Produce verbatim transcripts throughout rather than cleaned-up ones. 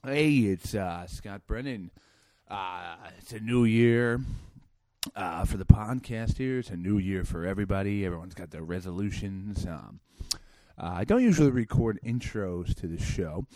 Hey, it's uh, Scott Brennan. Uh, it's a new year uh, for the podcast here. It's a new year for everybody. Everyone's got their resolutions. Um, uh, I don't usually record intros to the show,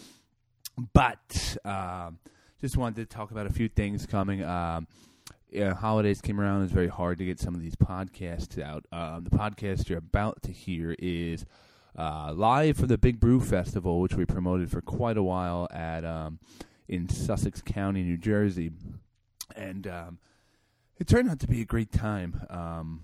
but uh, just wanted to talk about a few things coming. Um, yeah, holidays came around. It's very hard to get some of these podcasts out. Um, the podcast you're about to hear is Uh, live for the Big Brew Festival, which we promoted for quite a while at um, in Sussex County, New Jersey, and um, it turned out to be a great time. Um,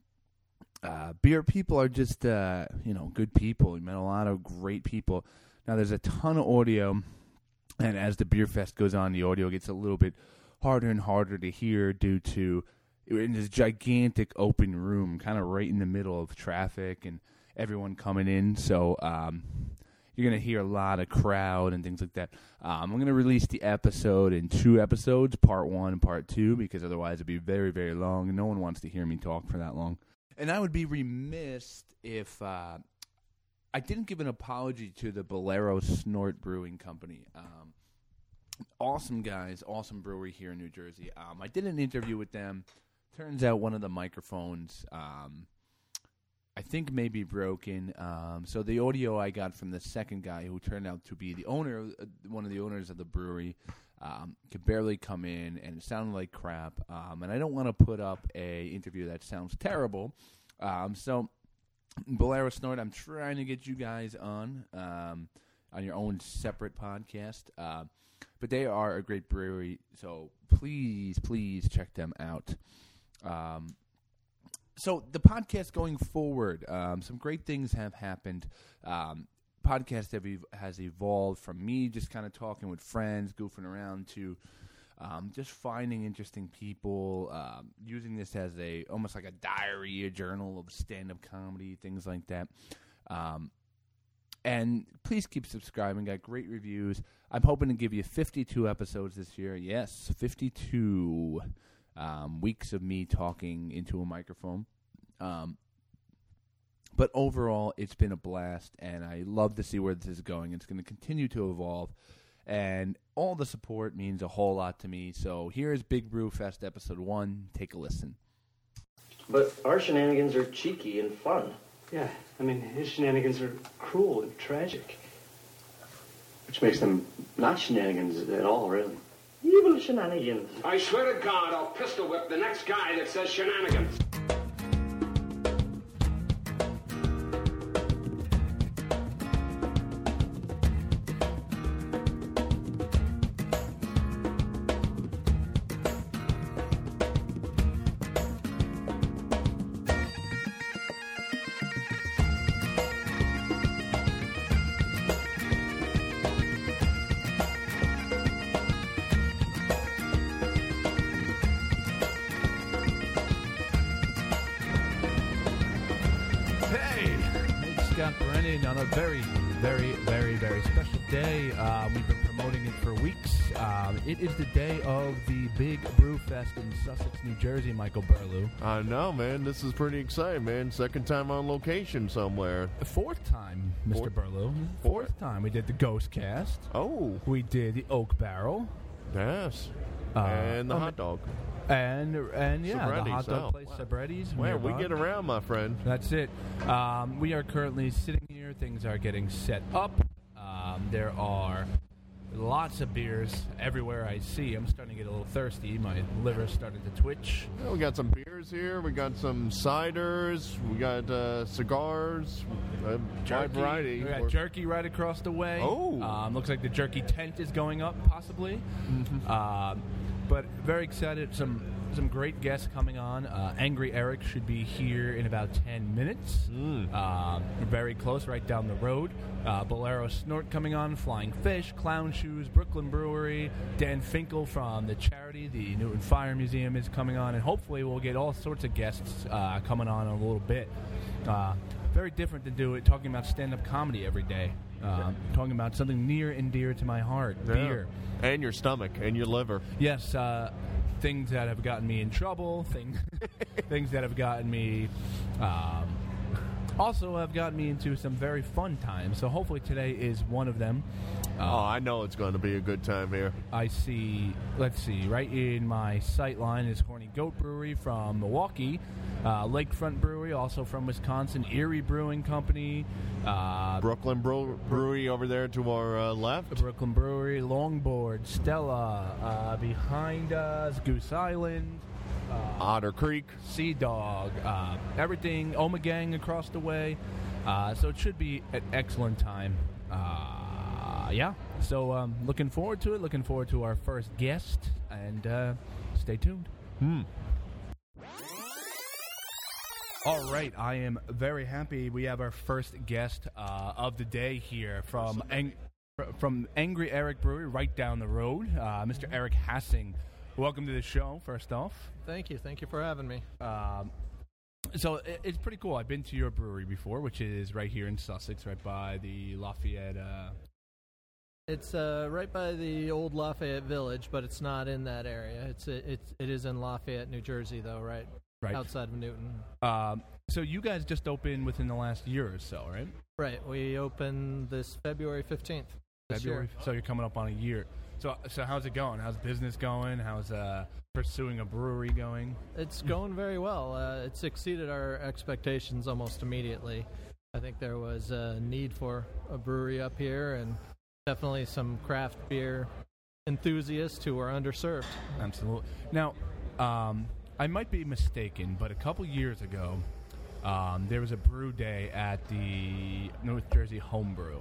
uh, beer people are just uh, you know good people. We met a lot of great people. Now there's a ton of audio, and as the beer fest goes on, the audio gets a little bit harder and harder to hear due to we're in this gigantic open room, kind of right in the middle of traffic and everyone coming in, so um, you're going to hear a lot of crowd and things like that. Um, I'm going to release the episode in two episodes, part one and part two, because otherwise it'd be very, very long, and no one wants to hear me talk for that long. And I would be remiss if uh, I didn't give an apology to the Bolero Snort Brewing Company. Um, awesome guys, awesome brewery here in New Jersey. Um, I did an interview with them. Turns out one of the microphones Um, I think may be broken. Um, so the audio I got from the second guy, who turned out to be the owner, uh, one of the owners of the brewery, um, could barely come in, and it sounded like crap. Um, and I don't want to put up a interview that sounds terrible. Um, so Bolero Snort, I'm trying to get you guys on um, on your own separate podcast. Uh, but they are a great brewery, so please, please check them out. Um So the podcast going forward, um, some great things have happened. Um, podcast have ev- has evolved from me just kind of talking with friends, goofing around, to um, just finding interesting people, um, using this as a almost like a diary, a journal of stand-up comedy, things like that. Um, and please keep subscribing. Got great reviews. I'm hoping to give you fifty-two episodes this year. Yes, fifty-two. Um, weeks of me talking into a microphone. Um, but overall, it's been a blast, and I love to see where this is going. It's going to continue to evolve, and all the support means a whole lot to me. So here's Big Brew Fest Episode one. Take a listen. But our shenanigans are cheeky and fun. Yeah, I mean, his shenanigans are cruel and tragic. Which makes them not shenanigans at all, really. Evil shenanigans. I swear to God, I'll pistol whip the next guy that says shenanigans. On a very, very, very, very special day. Uh, we've been promoting it for weeks. Um, it is the day of the Big Brew Fest in Sussex, New Jersey, Michael Burlew. I know, man. This is pretty exciting, man. Second time on location somewhere. Fourth time, Mister Fourth? Burlew. Fourth time. We did the Ghost Cast. Oh. We did the Oak Barrel. Yes. Uh, and the um, hot dog. And, and yeah, Sabretti's, the hot dog oh, place, wow. Sabretti's. Well, we get around, my friend. That's it. Um, we are currently sitting here. Things are getting set up. Um, there are lots of beers everywhere I see. I'm starting to get a little thirsty. My liver's starting to twitch. Yeah, we got some beers here. We got some ciders. We got uh, cigars. A wide variety. We got We're- jerky right across the way. Oh. Um, looks like the jerky tent is going up, possibly. Mm-hmm. Um, but very excited. Some some great guests coming on. Uh, Angry Eric should be here in about ten minutes. Mm. Um, very close, right down the road. Uh, Bolero Snort coming on. Flying Fish, Clown Shoes, Brooklyn Brewery. Dan Finkel from the charity, the Newton Fire Museum, is coming on. And hopefully we'll get all sorts of guests uh, coming on in a little bit. Uh, very different to do it, talking about stand-up comedy every day. Um, talking about something near and dear to my heart, Yeah. beer. And your stomach and your liver. Yes, uh, things that have gotten me in trouble, things, things that have gotten me, um, also have gotten me into some very fun times. So hopefully today is one of them. Oh, I know it's going to be a good time here. I see, let's see, right in my sight line is Horny Goat Brewery from Milwaukee, uh, Lakefront Brewery, also from Wisconsin, Erie Brewing Company, uh, Brooklyn Brew- Brewery over there to our uh, left. Brooklyn Brewery, Longboard, Stella, uh, behind us, Goose Island, uh, Otter Creek. Sea Dog, uh, everything, Omegang across the way. Uh, so it should be an excellent time. Uh, yeah, so um, looking forward to it. Looking forward to our first guest, and uh, stay tuned. Hmm. All right, I am very happy. We have our first guest uh, of the day here from Ang- from Angry Eric Brewery, right down the road, uh, Mister Eric Hassing. Welcome to the show. First off, thank you, thank you for having me. Um, So it, it's pretty cool. I've been to your brewery before, which is right here in Sussex, right by the Lafayette. Uh... It's uh, right by the old Lafayette Village, but it's not in that area. It's it's it is in Lafayette, New Jersey, though, right? Right. Outside of Newton. Um, so you guys just opened within the last year or so, right? Right. We opened this February fifteenth. This February. year. So you're coming up on a year. So so how's it going? How's business going? How's uh, pursuing a brewery going? It's going very well. Uh, it's exceeded our expectations almost immediately. I think there was a need for a brewery up here, and definitely some craft beer enthusiasts who are underserved. Absolutely. Now, um, I might be mistaken, but a couple years ago, um, there was a brew day at the North Jersey Homebrew.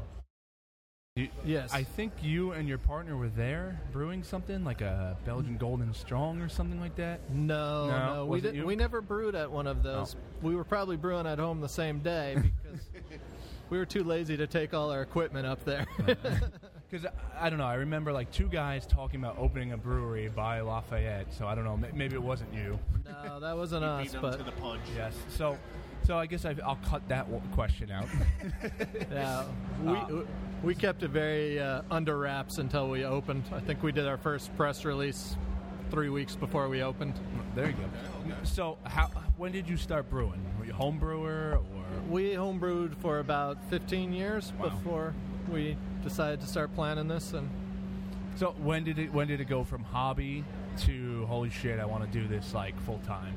You, Yes. I think you and your partner were there brewing something, like a Belgian Golden Strong or something like that? No, No, no, we was it did, you? we never brewed at one of those. We were probably brewing at home the same day because we were too lazy to take all our equipment up there. Because, I, I don't know, I remember like two guys talking about opening a brewery by Lafayette, so I don't know, m- maybe it wasn't you. No, that wasn't us, but punch. Yes, so so I guess I've, I'll cut that w- question out. yeah, we we kept it very uh, under wraps until we opened. I think we did our first press release three weeks before we opened. There you go. So how when did you start brewing? Were you a home brewer or? We homebrewed for about fifteen years Wow. before we decided to start planning this, and So when did it when did it go from hobby to holy shit I want to do this like full time?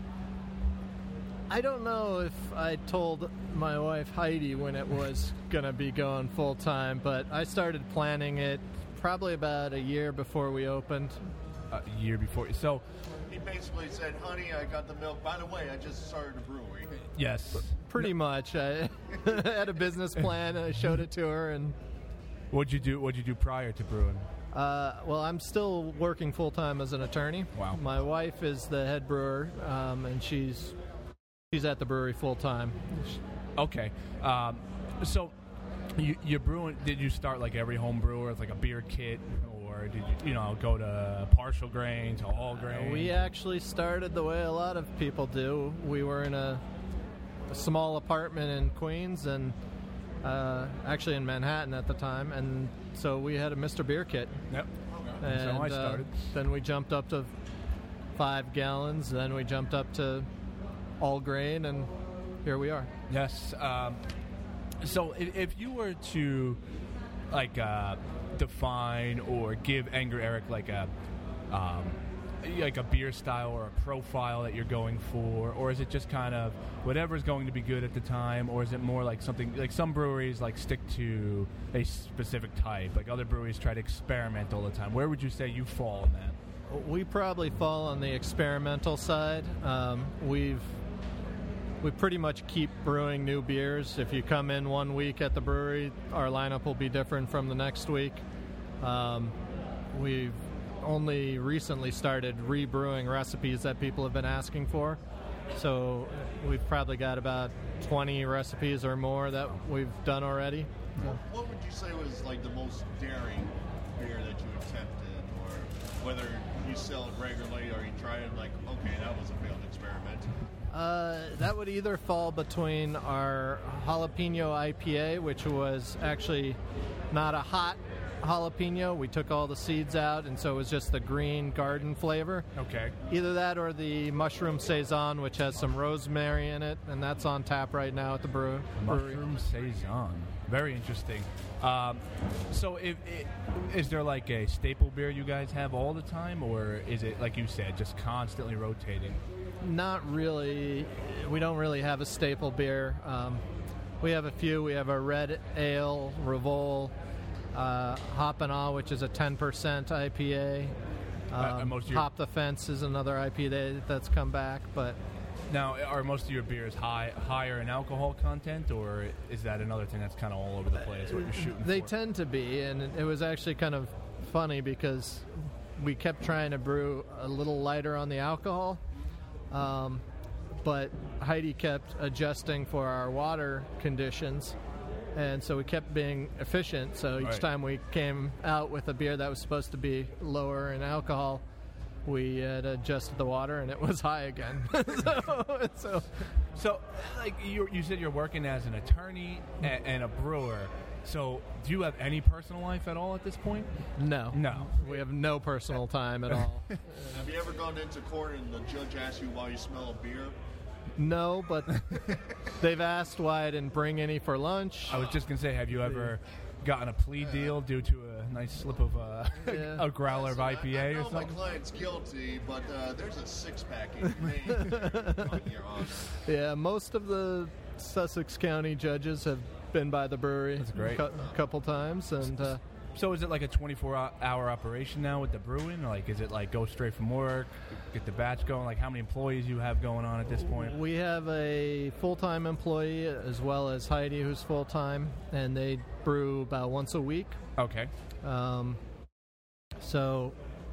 I don't know if I told my wife Heidi when it was going to be going full time, but I started planning it probably about a year before we opened. A year before. So He basically said, honey, I got the milk. By the way, I just started a brewery. yes. Pretty much. I had a business plan, and I showed it to her, and What'd you do? What'd you do prior to brewing? uh, well, I'm still working full time as an attorney. Wow. My wife is the head brewer, um, and she's she's at the brewery full time. Okay. Um, so you, you're brewing. Did you start like every home brewer with like a beer kit, or did you you know go to partial grain to all grain? We actually started the way a lot of people do. We were in a, a small apartment in Queens, and uh, actually in Manhattan at the time, and so we had a Mister Beer kit. Yep. And That's how I started. Uh, then we jumped up to five gallons. Then we jumped up to all grain, and here we are. Yes. Um, so if, if you were to like uh, define or give Angry Eric like a um, like a beer style or a profile that you're going for, or is it just kind of whatever's going to be good at the time, or is it more like something like some breweries like stick to a specific type, like other breweries try to experiment all the time? Where would you say you fall in that? We probably fall on the experimental side. Um, we've we pretty much keep brewing new beers. If you come in one week at the brewery, our lineup will be different from the next week. Um, we've only recently started rebrewing recipes that people have been asking for. So we've probably got about twenty recipes or more that we've done already. What would you say was like the most daring beer that you attempted, or whether you sell it regularly or you try it like, okay, that was a failed experiment? Uh, that would either fall between our jalapeno I P A, which was actually not a hot jalapeno. We took all the seeds out, and so it was just the green garden flavor. Okay. Either that or the mushroom saison, which has some rosemary in it, and that's on tap right now at the brew- brewery. Mushroom saison. Very interesting. Um, so, if, if, is there like a staple beer you guys have all the time, or is it, like you said, just constantly rotating? Not really. We don't really have a staple beer. Um, we have a few. We have a red ale, Revol, uh, Hop and Awe, which is a ten percent I P A. Um, Uh, and most of your- Hop the Fence is another I P A that's come back, but Now, are most of your beers high higher in alcohol content, or is that another thing that's kind of all over the place? What you're shooting they for? tend to be. And it was actually kind of funny because we kept trying to brew a little lighter on the alcohol. Um, but Heidi kept adjusting for our water conditions, and so we kept being efficient. So each Right. time we came out with a beer that was supposed to be lower in alcohol, we had adjusted the water, and it was high again. so, so So, like you, you said, you're working as an attorney and, and a brewer. So, do you have any personal life at all at this point? no, No. we have no personal time at all. Have you ever gone into court and the judge asks you why you smell a beer? No, but they've asked why I didn't bring any for lunch. I was just gonna say, have you ever gotten a plea deal due to a nice slip of uh, Yeah. a growler of I P A I, I or know my something? client's guilty, but uh, there's a six-pack in Maine on your honor. Yeah, most of the Sussex County judges have been by the brewery That's great. a cou- couple times, and uh, So, is it like a twenty-four hour operation now with the brewing? Like, is it like go straight from work, get the batch going? Like, how many employees you have going on at this point? we have a full-time employee as well as Heidi, who's full-time, and they brew about once a week. Okay. Um, so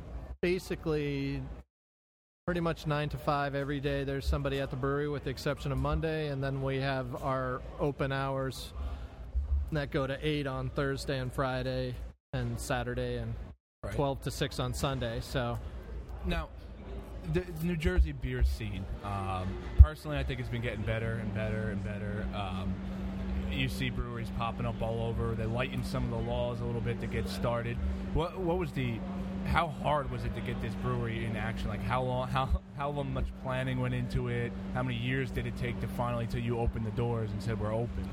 basically, pretty much nine to five every day. There's somebody at the brewery, with the exception of Monday, and then we have our open hours that go to eight on Thursday and Friday, and Saturday, and Right. twelve to six on Sunday. So Now, the New Jersey beer scene, um, personally, I think it's been getting better and better and better. Um, you see breweries popping up all over. They lighten some of the laws a little bit to get started. What what was the, how hard was it to get this brewery in action? Like, how long, how how long much planning went into it? How many years did it take to finally till you opened the doors and said we're open?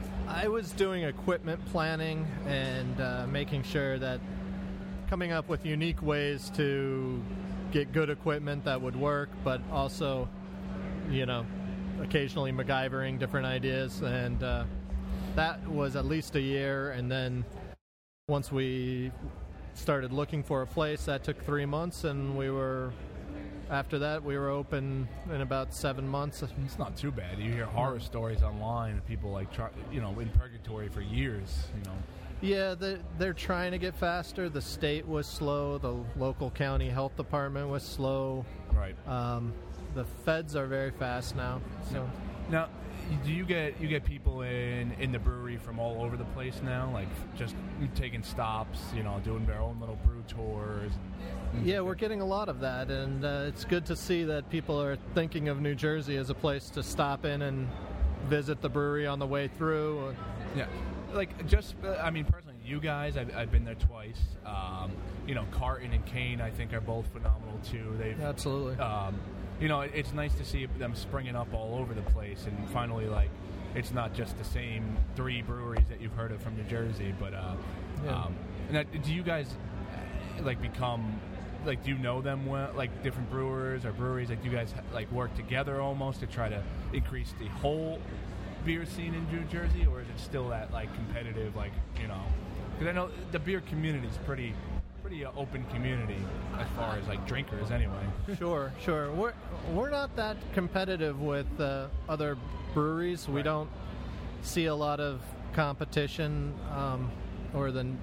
I was doing equipment planning and uh, making sure that coming up with unique ways to get good equipment that would work, but also, you know, occasionally MacGyvering different ideas. And uh, that was at least a year. And then once we started looking for a place, that took three months. And we were, after that, we were open in about seven months. It's not too bad. You hear horror stories online of people like, try, you know, in purgatory for years, you know. Yeah, they're, they're trying to get faster. The state was slow. The local county health department was slow. Right. Um, the feds are very fast now. So Now, do you get you get people in, in the brewery from all over the place now, like just taking stops, you know, doing their own little brew tours? yeah, we're getting a lot of that, and uh, it's good to see that people are thinking of New Jersey as a place to stop in and visit the brewery on the way through. Yeah, like just uh, I mean, personally, you guys, I've, I've been there twice. Um, you know, Carton and Kane, I think, are both phenomenal too. They've Absolutely. Um, you know, it, it's nice to see them springing up all over the place, and finally, like, it's not just the same three breweries that you've heard of from New Jersey, but uh, Yeah. um, and that, do you guys uh, like become like do you know them well, like different brewers or breweries? Like, do you guys like work together almost to try to increase the whole beer scene in New Jersey, or is it still that like competitive, like, you know? Because I know the beer community is pretty. Pretty uh, open community as far as like drinkers, anyway. Sure, sure. We're we're not that competitive with uh, other breweries. We Right. don't see a lot of competition um, or the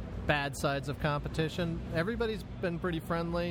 bad sides of competition. Everybody's been pretty friendly,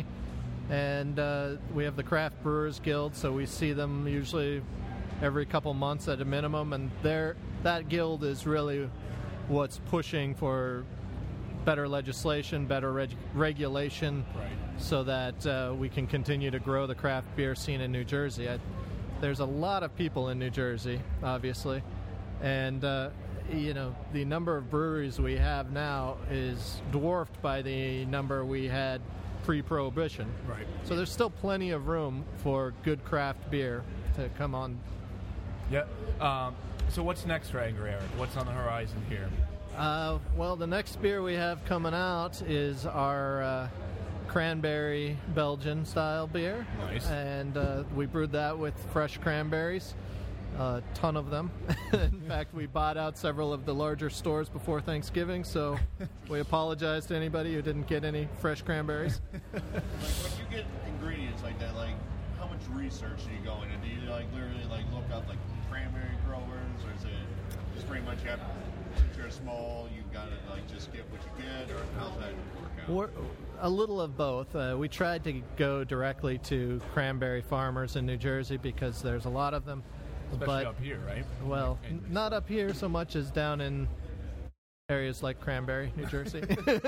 and uh, we have the Craft Brewers Guild, so we see them usually every couple months at a minimum, and they're, that guild is really what's pushing for better legislation, better reg- regulation, Right. so that uh, we can continue to grow the craft beer scene in New Jersey. I, there's a lot of people in New Jersey, obviously, and uh, you know, the number of breweries we have now is dwarfed by the number we had pre-Prohibition. Right. So there's still plenty of room for good craft beer to come on. Yeah. Um, so what's next for Angry Eric? What's on the horizon here? Uh, well, the next beer we have coming out is our uh, cranberry Belgian style beer. Nice. And uh, we brewed that with fresh cranberries, a ton of them. In fact, we bought out several of the larger stores before Thanksgiving, so we apologize to anybody who didn't get any fresh cranberries. Like when you get ingredients like that, like how much research do you go into? Do you like literally like look up like cranberry growers, or is it just pretty much you have, since you're small, you gotta like just get what you get, or how's that work out? We're, a little of both. Uh, we tried to go directly to cranberry farmers in New Jersey because there's a lot of them. Especially but, up here, right? Well, And- n- not up here so much as down in areas like Cranberry, New Jersey.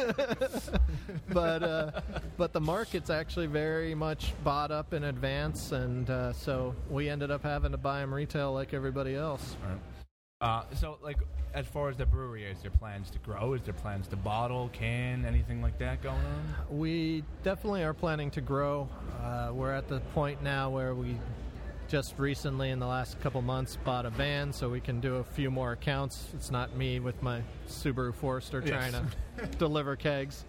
but uh, but the market's actually very much bought up in advance, and uh, so we ended up having to buy them retail like everybody else. All right. Uh, so, like, as far as the brewery, is there plans to grow? Is there plans to bottle, can, anything like that going on? We definitely are planning to grow. Uh, we're at the point now where we just recently, in the last couple months, bought a van so we can do a few more accounts. It's not me with my Subaru Forester Yes. trying to deliver kegs.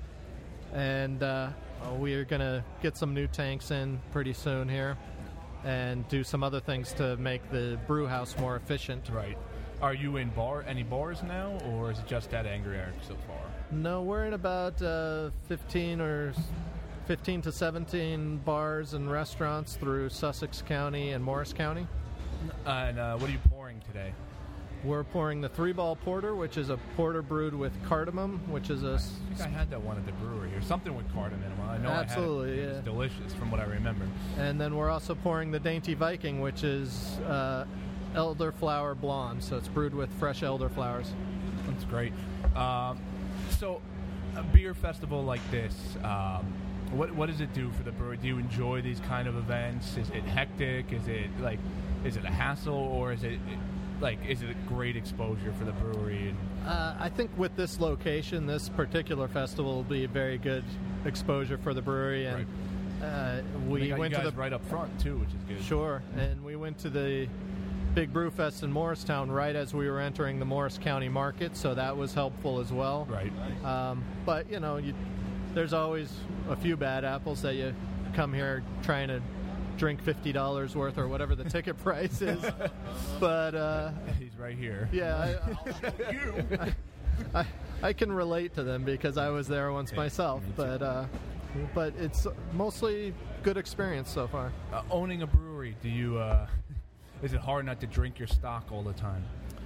And uh, we are going to get some new tanks in pretty soon here and do some other things to make the brew house more efficient. Right. Are you in bar any bars now, or is it just at Angry Eric so far? No, we're in about uh, fifteen or fifteen to seventeen bars and restaurants through Sussex County and Morris County. And uh, what are you pouring today? We're pouring the Three Ball Porter, which is a porter brewed with cardamom, which is a... I think I had that one at the brewery, or something with cardamom. I know Absolutely, I had it. It yeah. was delicious from what I remember. And then we're also pouring the Dainty Viking, which is uh, elderflower blonde, so it's brewed with fresh elderflowers. That's great. Um, so, a beer festival like this, um, what what does it do for the brewery? Do you enjoy these kind of events? Is it hectic? Is it like, is it a hassle, or is it like, is it a great exposure for the brewery? And Uh, I think with this location, this particular festival will be a very good exposure for the brewery, and uh, we they got went you to guys the right up front too, which is good. Sure, and we went to the Big Brew Fest in Morristown right as we were entering the Morris County market, so that was helpful as well. Right. Um, but you know, you, there's always a few bad apples that you come here trying to drink fifty dollars worth or whatever the ticket price is. But uh, He's right here. yeah, I, You. I, I can relate to them because I was there once Yeah, myself. me too. But uh, but it's mostly good experience so far. Uh, owning a brewery, do you? Uh, is it hard not to drink your stock all the time?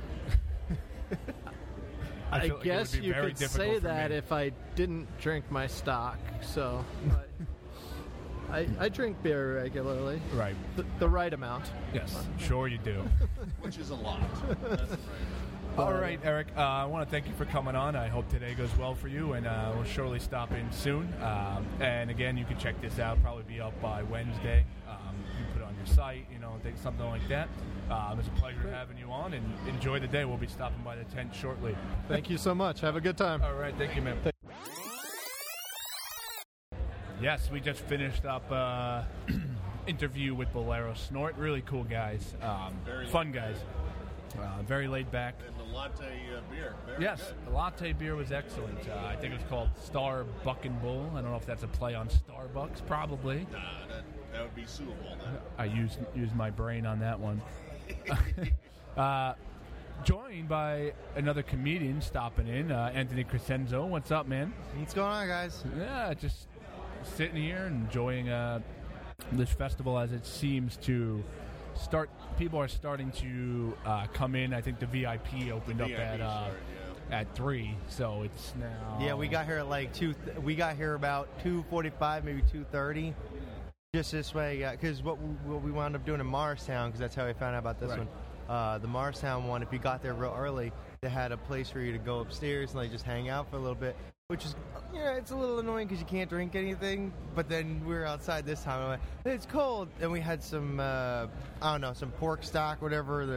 I, feel like it would guess be you very could say difficult for that me. if I didn't drink my stock. So but I, I drink beer regularly, Right. the, the right amount. Yes. Sure you do. Which is a lot. That's right. All right, Eric. Uh, I want to thank you for coming on. I hope today goes well for you, and uh, we'll surely stop in soon. Um, and again, you can check this out. Probably be up by Wednesday. Um, you can put it on your site, you know, think something like that. Um, it's a pleasure having you on, and enjoy the day. We'll be stopping by the tent shortly. Thank you so much. Have a good time. All right, thank you, man. Yes, we just finished up uh, interview with Bolero Snort. Really cool guys, um, Very fun laid guys, uh, very laid back. And the latte uh, beer. Very Yes, good. the latte beer was excellent. Uh, I think it was called Star Buck and Bull. I don't know if that's a play on Starbucks, probably. Nah, that, that would be suitable then. I used used my brain on that one. uh, joined by another comedian stopping in, uh, Anthony Crescenzo. What's up, man? What's going on, guys? Yeah, just sitting here and enjoying uh, this festival as it seems to start. People are starting to uh, come in. I think the V I P opened up V I P at uh, started, yeah. at three, so it's now. Yeah, we got here at like two. Th- we got here about two forty-five, maybe two thirty. Just this way, because what, we- what we wound up doing in Morristown, because that's how we found out about this Right. one. Uh, the Morristown one, if you got there real early, they had a place for you to go upstairs and like just hang out for a little bit, which is, yeah, it's a little annoying because you can't drink anything. But then we were outside this time. And I'm like, it's cold, and we had some, uh, I don't know, some pork stock, whatever. The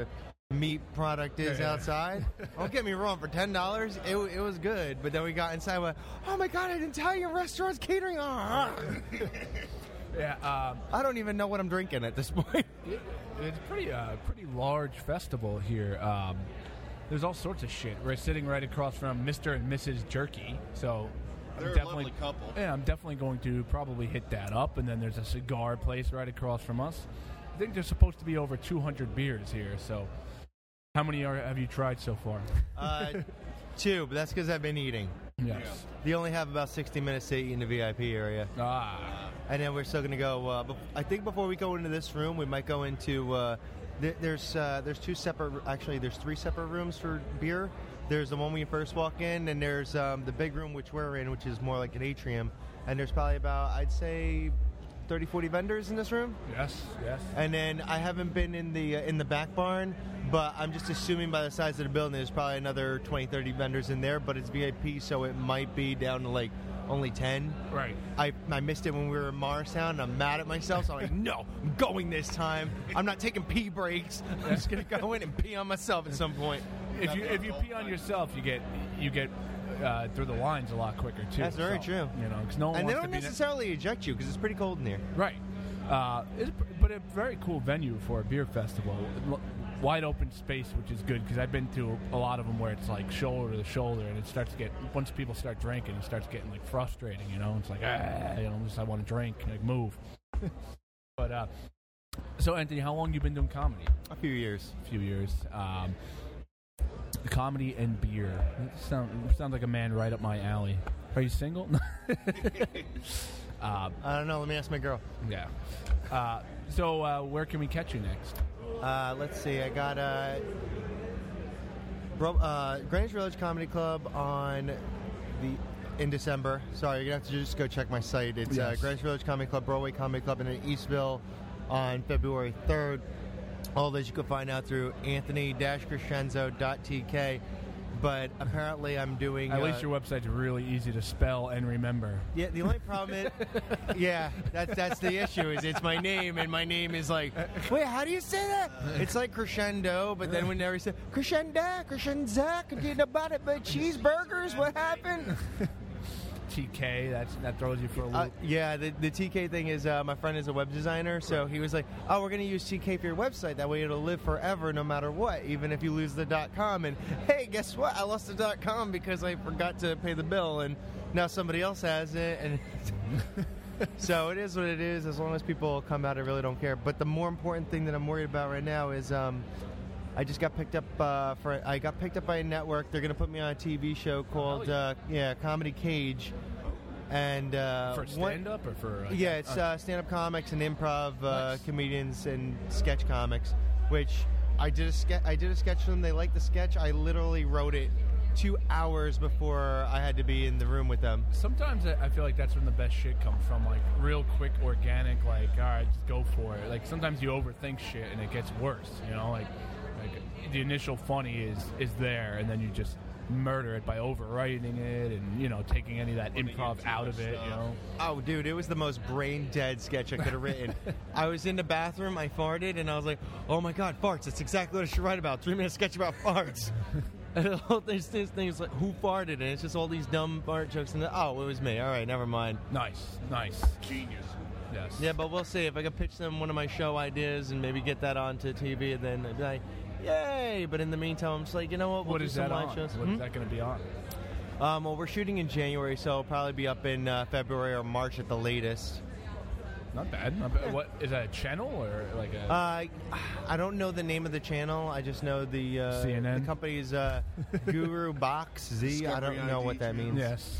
meat product is Yeah. outside. Don't get me wrong, for ten dollars, it, it was good. But then we got inside and went, oh my God, I didn't tell you restaurants catering. Ah. Yeah, um, I don't even know what I'm drinking at this point. it, it's a pretty, uh, pretty large festival here. Um, there's all sorts of shit. We're sitting right across from Mister and Missus Jerky, so I'm They're a definitely, lovely couple. Yeah, I'm definitely going to probably hit that up. And then there's a cigar place right across from us. I think there's supposed to be over two hundred beers here. So, how many are, have you tried so far? Uh, two, but that's because I've been eating. Yes. They only have about sixty minutes to eat in the V I P area. Ah. And then we're still going to go, uh, bef- I think before we go into this room, we might go into, uh, th- there's uh, there's two separate, actually there's three separate rooms for beer. There's the one when you first walk in, and there's um, the big room which we're in, which is more like an atrium. And there's probably about, I'd say, thirty, forty vendors in this room. Yes, yes. And then I haven't been in the uh, in the back barn, but I'm just assuming by the size of the building, there's probably another twenty, thirty vendors in there. But it's V I P, so it might be down to like only ten. Right. I, I missed it when we were in Morristown, and I'm mad at myself. So I'm like, no, I'm going this time. I'm not taking pee breaks. I'm just gonna go in and pee on myself at some point. If you if you pee on yourself, you get you get uh, through the lines a lot quicker too. That's very So, true. You know, because no one And they wants don't to be necessarily eject you because it's pretty cold in here. right. Uh, it's, but a very cool venue for a beer festival. L- Wide open space, which is good because I've been to a lot of them where it's like shoulder to shoulder, and it starts to get once people start drinking, it starts getting like frustrating. You know, it's like ah, you know, just I want to drink, like move. But uh, so Anthony, how long you been doing comedy? A few years. A few years. Um, comedy and beer. Sound, sounds like a man right up my alley. Are you single? um, I don't know. Let me ask my girl. yeah. Uh, so uh, where can we catch you next? Uh, let's see. I got uh, Bro- uh, Greenwich Village Comedy Club on the in December. Sorry, you're gonna have to just go check my site. It's uh, Yes. Greenwich Village Comedy Club, Broadway Comedy Club, in Eastville on February third. All those you can find out through Anthony Crescenzo dot T K. But apparently, I'm doing. At uh, least your website's really easy to spell and remember. Yeah, the only problem is, yeah, that's that's the issue. Is it's my name, and my name is like, wait, how do you say that? It's like crescendo, but then when they say crescendo, crescenza, did about it, but cheeseburgers, what happened? T K, that's, that throws you for a loop. Uh, yeah, the, the T K thing is, uh, my friend is a web designer, so he was like, oh, we're going to use T K for your website. That way it'll live forever no matter what, even if you lose the .com. And, hey, guess what? I lost the .com because I forgot to pay the bill, and now somebody else has it. And so it is what it is. As long as people come out, I really don't care. But the more important thing that I'm worried about right now is um, I just got picked up uh, for I got picked up by a network. They're going to put me on a T V show called uh, yeah Comedy Cage. And uh, for one- stand-up or for... Uh, yeah, it's uh, stand-up comics and improv uh, Nice. comedians and sketch comics. Which I did a sketch. I did a sketch for them. They liked the sketch. I literally wrote it two hours before I had to be in the room with them. Sometimes I I feel like that's when the best shit comes from, like real quick, organic. Like, all right, just go for it. Like sometimes you overthink shit and it gets worse. You know, like like the initial funny is is there, and then you just murder it by overwriting it and you know taking any of that Putting in improv too out much of it. stuff. You know, Oh, dude, it was the most brain-dead sketch I could have written. I was in the bathroom, I farted, and I was like, oh my god, farts, that's exactly what I should write about. Three-minute sketch about farts. And the whole thing, this thing is like, who farted? And it's just all these dumb fart jokes. And the, oh, it was me. All right, never mind. nice, nice, Genius. yes, Yeah, but we'll see. If I can pitch them one of my show ideas and maybe get that onto T V, and then I'd be like, yay! But in the meantime, I'm just like, you know what? We'll What do is some that live on? shows. What Hmm? is that going to be on? Um, well, we're shooting in January, so it'll probably be up in uh, February or March at the latest. Not bad. Not bad. What is that? A channel or like a? Uh, I don't know the name of the channel. I just know the uh, C N N? The company's uh, Guru Box Z. I don't Discovery know I D what that channel. means. Yes.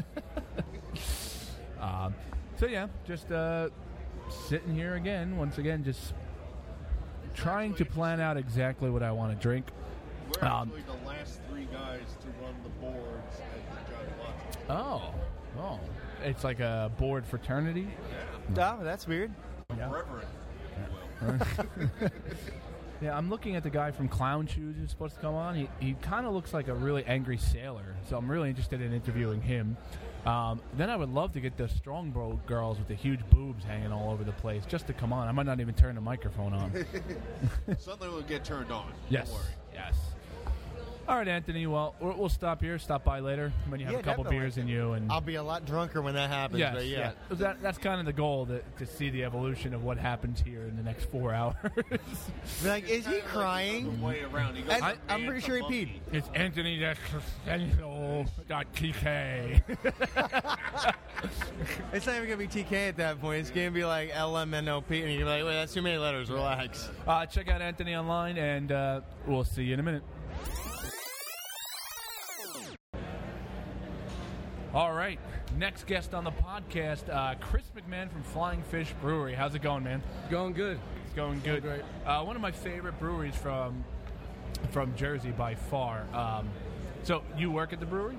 um, so yeah, just uh, sitting here again, once again, just trying to plan out exactly what I want to drink. We're Um, actually the last three guys to run the boards at the Johnny Watson. Oh, oh, it's like a board fraternity. Oh, that's weird. Yeah. Reverend. Yeah, I'm looking at the guy from Clown Shoes who's supposed to come on. He he kind of looks like a really angry sailor, so I'm really interested in interviewing him. Um, then I would love to get the Strongbow girls with the huge boobs hanging all over the place just to come on. I might not even turn the microphone on. Something will get turned on. Yes. Don't worry. Yes. All right, Anthony. Well, we'll we'll stop here. Stop by later when you have Yeah, a couple definitely. beers in you, and I'll be a lot drunker when that happens. yes, but yeah. yeah. That, that's kind of the goal to, to see the evolution of what happens here in the next four hours. Like, is he Kinda like crying? the way around. He goes And from I'm man pretty to sure he monkey. peed. It's Anthony dot T K. It's not even gonna be T K at that point. It's gonna be like L M N O P, and you're like, wait, that's too many letters. Relax. Uh, check out Anthony online, and uh, we'll see you in a minute. All right, next guest on the podcast, uh, Chris McMahon from Flying Fish Brewery. How's it going, man? Going good. It's going good. Going great. Uh, one of my favorite breweries from from Jersey by far. Um, so you work at the brewery?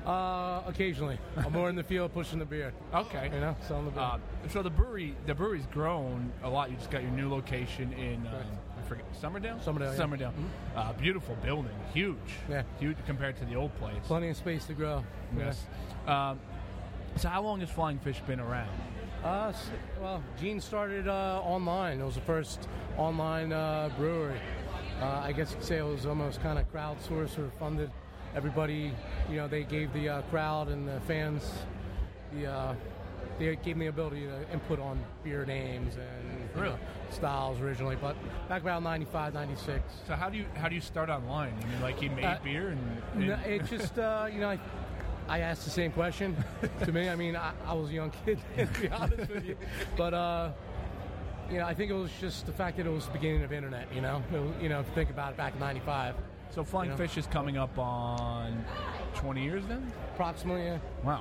Uh, occasionally, I'm more in the field pushing the beer. Okay. You know, selling the beer. Uh, so the brewery, the brewery's grown a lot. You just got your new location in, um, I forget, Summerdale. Summerdale, yeah. Summerdale. Uh, beautiful building, huge. Yeah. Huge compared to the old place. Plenty of space to grow. Yes. Um, so how long has Flying Fish been around? Uh, s- well, Gene started uh, online. It was the first online uh, brewery. Uh, I guess you could say it was almost kind of crowdsourced or funded. Everybody, you know, they gave the uh, crowd and the fans the uh, they gave me the ability to input on beer names and you Really? know, styles originally. But back around ninety-five, ninety-six. So how do you how do you start online? You mean like you made Uh, beer and, and No, it just, uh, you know, I, I asked the same question to me. I mean, I, I was a young kid, to be honest with you. But, uh, you know, I think it was just the fact that it was the beginning of internet, you know? It was- you know, if you think about it, back in ninety-five. so Flying you know. Fish is coming up on twenty years then? Approximately, yeah. Wow.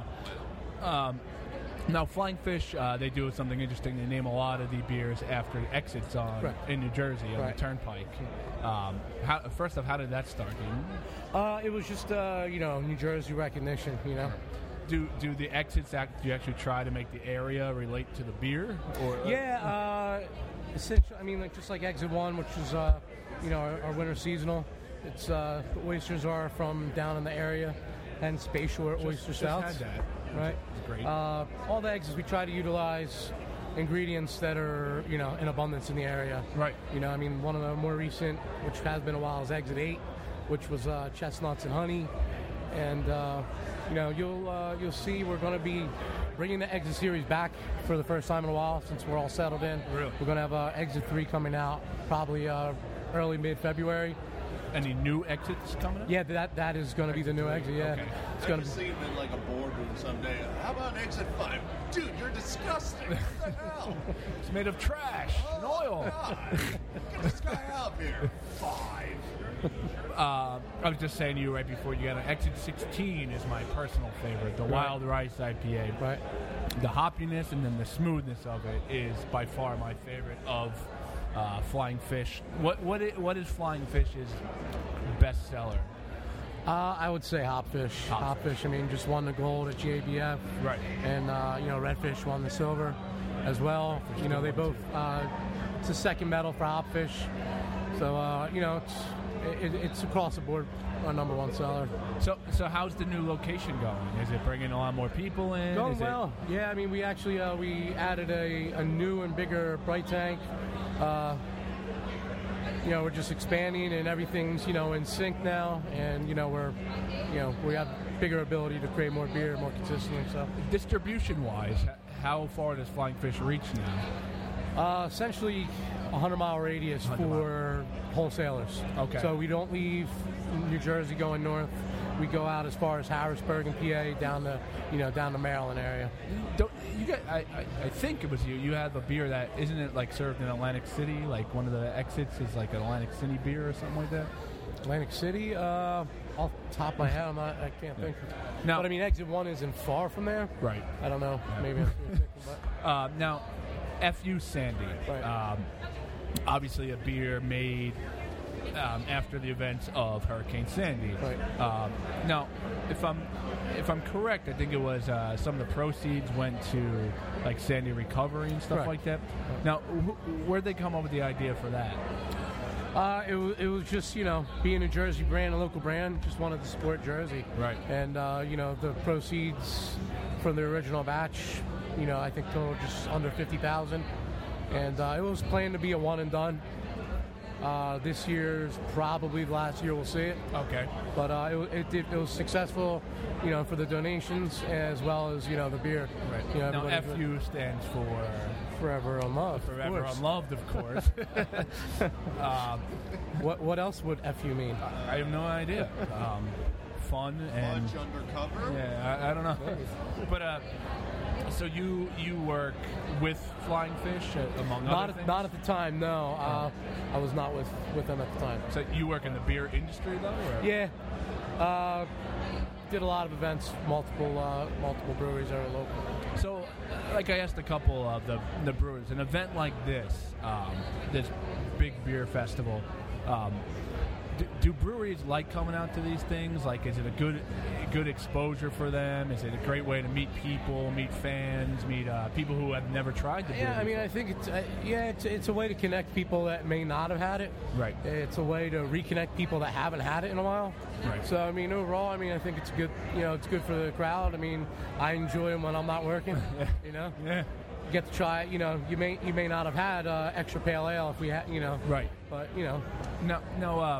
Um, now, Flying Fish, uh, they do something interesting. They name a lot of the beers after exits on Right. in New Jersey on Right. the Turnpike. Um, how, first off, how did that start? Do you know? Uh, it was just, uh, you know, New Jersey recognition, you know? Do do the exits act? Do you actually try to make the area relate to the beer? Or Yeah, uh, essentially, I mean, like just like Exit One, which is, uh, you know, our, our winter seasonal. It's uh, the oysters are from down in the area, hence Bayshore Just- Oyster just Stouts. had that. Right. It's great. Uh, all the exits we try to utilize ingredients that are, you know, in abundance in the area. Right. You know, I mean, one of the more recent, which has been a while, is Exit Eight, which was uh, chestnuts and honey. And uh, you know, you'll uh, you'll see we're going to be bringing the Exit series back for the first time in a while since we're all settled in. Really? We're going to have uh, Exit Three coming out probably uh, early mid February. Any new exits coming up? Yeah, that that is going to be the new exit. Yeah, Okay. it's I going can to see be. him in like a boardroom someday. How about exit five? Dude, you're disgusting. What the hell? It's made of trash and oil. God. Get this guy out of here. Five. Uh, I was just saying to you right before you got it, Exit sixteen is my personal favorite, the Wild Rice I P A. Right. The hoppiness and then the smoothness of it is by far my favorite of uh, Flying Fish. What what i- what is Flying Fish's best seller? Uh, I would say Hopfish. Hopfish. Hopfish. I mean, just won the gold at G A B F. Right. And uh, you know, Redfish won the silver as well. You know, they both. Uh, it's a second medal for Hopfish. So uh, you know, it's it, it's across the board our number one seller. So so how's the new location going? Is it bringing a lot more people in? Going Is it- well. Yeah, I mean, we actually uh, we added a, a new and bigger bright tank. Uh, you know, we're just expanding and everything's, you know, in sync now. And, you know, we're, you know, we have bigger ability to create more beer more consistently. So Distribution wise, how far does Flying Fish reach now? uh, essentially a hundred mile radius one hundred for wholesalers. Okay. So we don't leave New Jersey going north. We go out as far as Harrisburg and P A down to, you know, down to Maryland area. Don't you get? I, I, I think it was you. You have a beer that isn't it like served in Atlantic City? Like one of the exits is like an Atlantic City beer or something like that. Atlantic City, uh, off the top of my head, I'm not, I can't think. Now- but I mean, Exit One isn't far from there. Right. I don't know. Maybe I'm thinking, but Uh, now, F U Sandy. Right. Um, obviously, a beer made um, after the events of Hurricane Sandy. Right. Um, now, if I'm if I'm correct, I think it was uh, some of the proceeds went to like Sandy recovery and stuff Correct. like that. Now, wh- where'd they come up with the idea for that? Uh, it, was, it was just, you know, being a Jersey brand, a local brand, just wanted to support Jersey. Right. And, uh, you know, the proceeds from the original batch. You know, I think total just under fifty thousand, and uh, it was planned to be a one and done. Uh, this year's probably the last year we'll see it. Okay. But uh, it, it, did, it was successful, you know, for the donations as well as, you know, the beer. Right. You know, now, F U stands for Forever Unloved. Forever of Unloved, of course. um, what what else would F U mean? I have no idea. Um, fun and Fudge undercover. Yeah, I, I don't know. But uh, so you you work with Flying Fish uh, among Not other at, things? not at the time, no. Uh, I was not with, with them at the time. So you work in the beer industry though? Or? Yeah. Uh, did a lot of events, multiple uh, multiple breweries that are local. So, like I asked a couple of the, the brewers, an event like this, um, this big beer festival, um, do, do breweries like coming out to these things? Like, is it a good a good exposure for them? Is it a great way to meet people, meet fans, meet uh, people who have never tried the beer? Yeah, I mean, before? I think it's uh, yeah, it's it's a way to connect people that may not have had it. Right. It's a way to reconnect people that haven't had it in a while. Right. So I mean, overall, I mean, I think it's good. You know, it's good for the crowd. I mean, I enjoy them when I'm not working. You know. Yeah. You get to try it. You know, you may you may not have had uh, extra pale ale if we had. You know. Right. But you know. No, no. Um,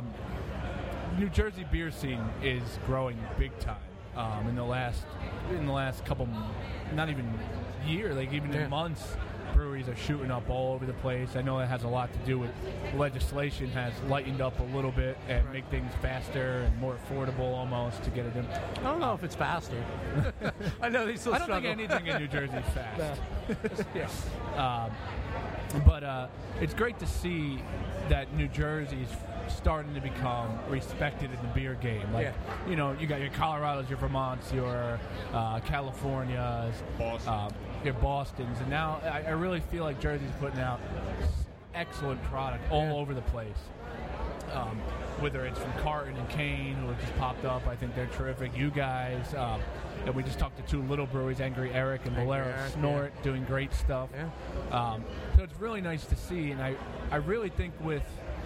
New Jersey beer scene is growing big time. Um, in the last in the last couple, not even year, like even Yeah. in months, breweries are shooting up all over the place. I know that has a lot to do with legislation has lightened up a little bit and Right. make things faster and more affordable almost to get it in. I don't know if it's faster. I know they still I don't struggle. think anything in New Jersey is fast. No. yeah. Um, but uh, it's great to see that New Jersey's starting to become respected in the beer game. Like, Yeah. you know, you got your Colorados, your Vermonts, your uh, Californias, Boston. uh, your Bostons, and now I, I really feel like Jersey's putting out excellent product all Yeah. over the place. Um, whether it's from Carton and Kane, who have just popped up, I think they're terrific. You guys, um, and we just talked to two little breweries, Angry Eric and Angry Bolero Eric, Snort, doing great stuff. Yeah. Um, so it's really nice to see, and I, I really think with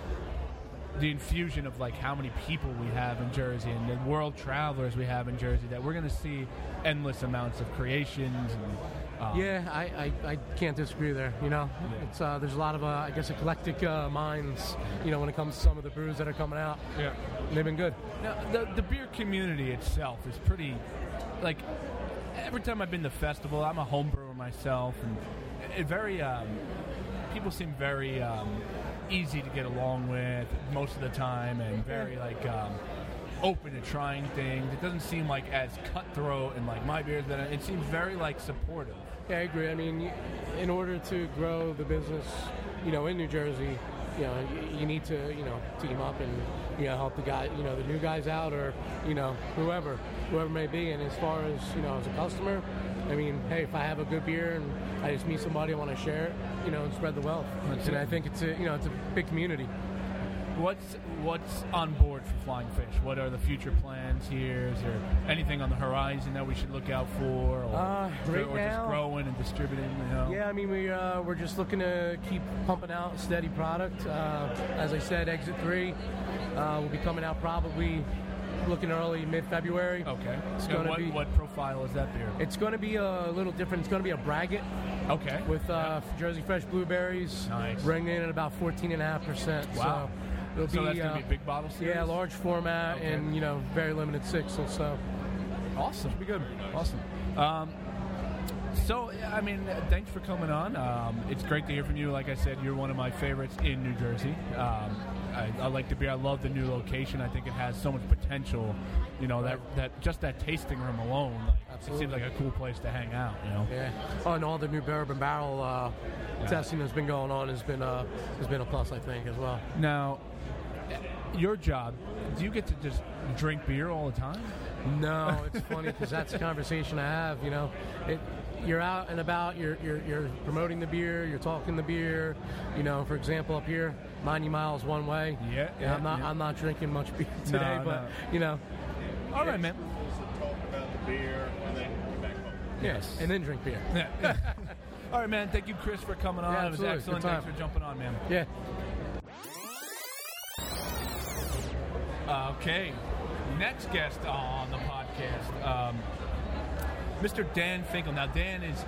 the infusion of like how many people we have in Jersey and the world travelers we have in Jersey, that we're going to see endless amounts of creations. And, um, Yeah, I, I, I can't disagree there. You know, Yeah. it's uh, there's a lot of uh, I guess eclectic uh, minds. You know, when it comes to some of the brews that are coming out, yeah. and they've been good. Now, the, the beer community itself is pretty, like, every time I've been to festival, I'm a home brewer myself, and it very, um, people seem very um, easy to get along with most of the time, and very, like, um, open to trying things. It doesn't seem like as cutthroat and like my beers, but it seems very, like, supportive. Yeah, I agree. I mean, y- in order to grow the business, you know, in New Jersey, you know, y- you need to, you know, team up and, you know, help the guy, you know, the new guys out, or, you know, whoever, whoever may be. And as far as, you know, as a customer, I mean, hey, if I have a good beer and I just meet somebody, I want to share it, you know, and spread the wealth. That's and it. I think it's a, you know, it's a big community. What's what's on board for Flying Fish? What are the future plans here? Is there anything on the horizon that we should look out for, or, Uh, right or now- just growing and distributing? You know? Yeah, I mean, we, uh, we're just looking to keep pumping out steady product. Uh, as I said, Exit three uh, will be coming out probably looking early, mid-February. Okay. It's And going to what, be... what profile is that beer? It's going to be a little different. It's going to be a braggot Okay. with uh, Jersey Fresh blueberries. Nice. Bringing in at about fourteen point five percent. Wow. So, it'll So be, that's gonna uh, be a big bottle series? Yeah, large format Okay. and, you know, very limited sixes. So, Awesome. Be good. Awesome. Um, so, yeah, I mean, uh, thanks for coming on. Um, it's great to hear from you. Like I said, you're one of my favorites in New Jersey. Um, I, I like the beer. I love the new location. I think it has so much potential. You know, that, that just that tasting room alone, like, it Absolutely. seems like a cool place to hang out, you know? yeah. Oh, and all the new bourbon barrel uh, Yeah. testing that's been going on has been, uh, has been a plus, I think, as well. Now, your job, do you get to just drink beer all the time? No, it's funny because that's a conversation I have. You know, it, you're out and about, you're, you're you're promoting the beer, you're talking the beer. You know, for example, up here, ninety miles one way. Yeah, And yeah, I'm not yeah. I'm not drinking much beer today, No, but no. you know, All right, man. So talk about the beer and then get back home. Yes. and then drink beer. Yeah. All right, man. Thank you, Chris, for coming on. Yeah, it was absolutely. excellent. Good time. Thanks for jumping on, man. Yeah. Okay. Next guest on the podcast. Um, Mister Dan Finkel. Now, Dan is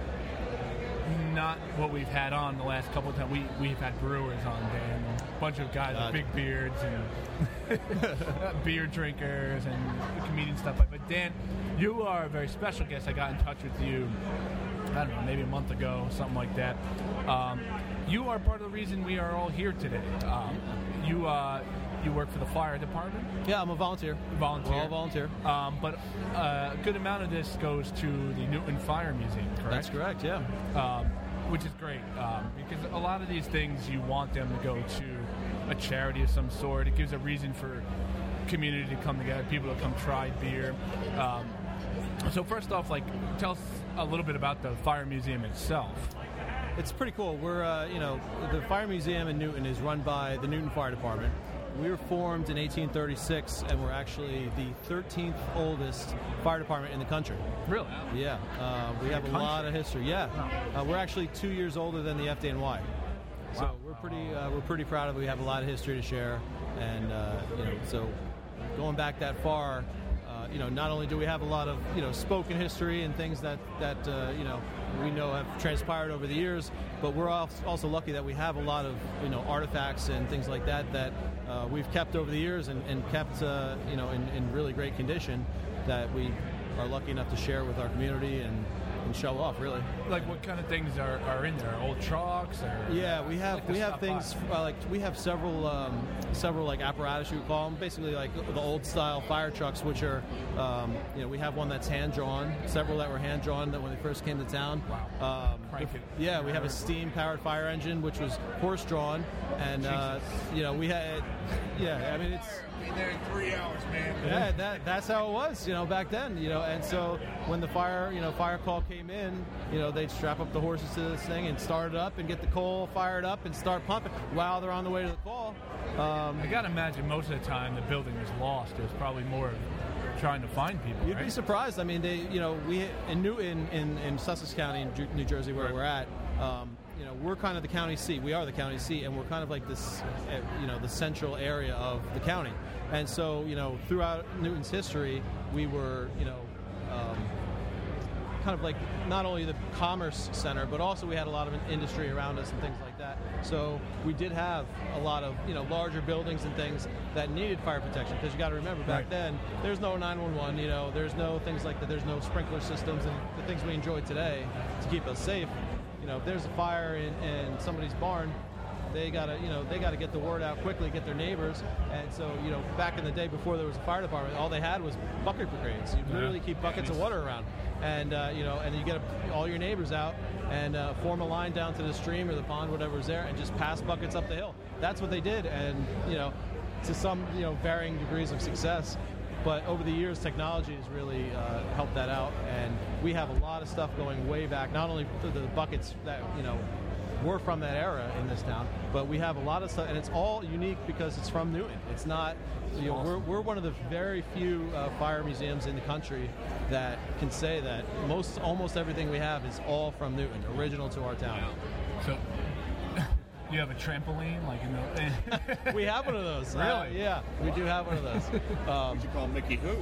not what we've had on the last couple of times. We, we've had brewers on, Dan. A bunch of guys with big beards and beer drinkers and comedian stuff. But Dan, you are a very special guest. I got in touch with you, I don't know, maybe a month ago, something like that. Um, you are part of the reason we are all here today. Um, you uh, you work for the fire department? Yeah, I'm a volunteer. Volunteer. We're all volunteer. Um, but uh, a good amount of this goes to the Newton Fire Museum, correct? That's correct, yeah. Um, which is great, um, because a lot of these things you want them to go to a charity of some sort. It gives a reason for community to come together, people to come try beer. Um, so first off, like, tell us a little bit about the Fire Museum itself. It's pretty cool. We're, uh, you know, the Fire Museum in Newton is run by the Newton Fire Department. We were formed in eighteen thirty-six, and we're actually the thirteenth oldest fire department in the country. Really? Yeah. Uh, we have a lot of history. Yeah. Uh, we're actually two years older than the F D N Y. So Wow. we're pretty uh, we're pretty proud of it. We have a lot of history to share, and uh, you know, so going back that far, uh, you know, not only do we have a lot of you know spoken history and things that that uh, you know we know have transpired over the years, but we're also lucky that we have a lot of you know artifacts and things like that that uh, we've kept over the years and, and kept uh, you know in, in really great condition that we are lucky enough to share with our community and, and show off. Really, like what kind of things are, are in there? Old trucks? Or yeah, we have like the we have stuff things on? uh, like we have several um, several like apparatus you would call them, basically like the old style fire trucks, which are um, you know we have one that's hand drawn, several that were hand drawn that when they first came to town. Wow. Um, Crank it. Yeah, we have a steam powered fire engine which was horse drawn, and uh, you know we had yeah I mean it's. Be there in three hours, man. Yeah, that that's how it was, you know, back then, you know. And so when the fire, you know, fire call came in, you know, they'd strap up the horses to this thing and start it up and get the coal fired up and start pumping while they're on the way to the call. Um, I gotta imagine most of the time the building was lost. It was probably more of trying to find people. You'd right? be surprised. I mean, they, you know, we in Newton, in, in Sussex County, in Ju- New Jersey, where Right. we're at. Um, you know, we're kind of the county seat. We are the county seat, and we're kind of like this, uh, you know, the central area of the county. And so, you know, throughout Newton's history, we were, you know, um, kind of like not only the commerce center, but also we had a lot of industry around us and things like that. So we did have a lot of, you know, larger buildings and things that needed fire protection. Because you got to remember, back Right. then, there's no nine one one, you know, there's no things like that. There's no sprinkler systems and the things we enjoy today to keep us safe. You know, if there's a fire in, in somebody's barn, they gotta, you know, they gotta get the word out quickly, get their neighbors. And so, you know, back in the day before there was a fire department, all they had was bucket brigades. You Yeah. literally keep buckets of water around, and uh, you know, and you get all your neighbors out and uh, form a line down to the stream or the pond, whatever's there, and just pass buckets up the hill. That's what they did, and you know, to some, you know, varying degrees of success. But over the years, technology has really uh, helped that out, and we have a lot of stuff going way back. Not only the, the buckets that you know were from that era in this town, but we have a lot of stuff, and it's all unique because it's from Newton. It's not, you know, we're, we're one of the very few uh, fire museums in the country that can say that most, almost everything we have is all from Newton, original to our town. So, you have a trampoline, like in the. We have one of those. Really? Uh, yeah, we do have one of those. Um, What you call Mickey Who?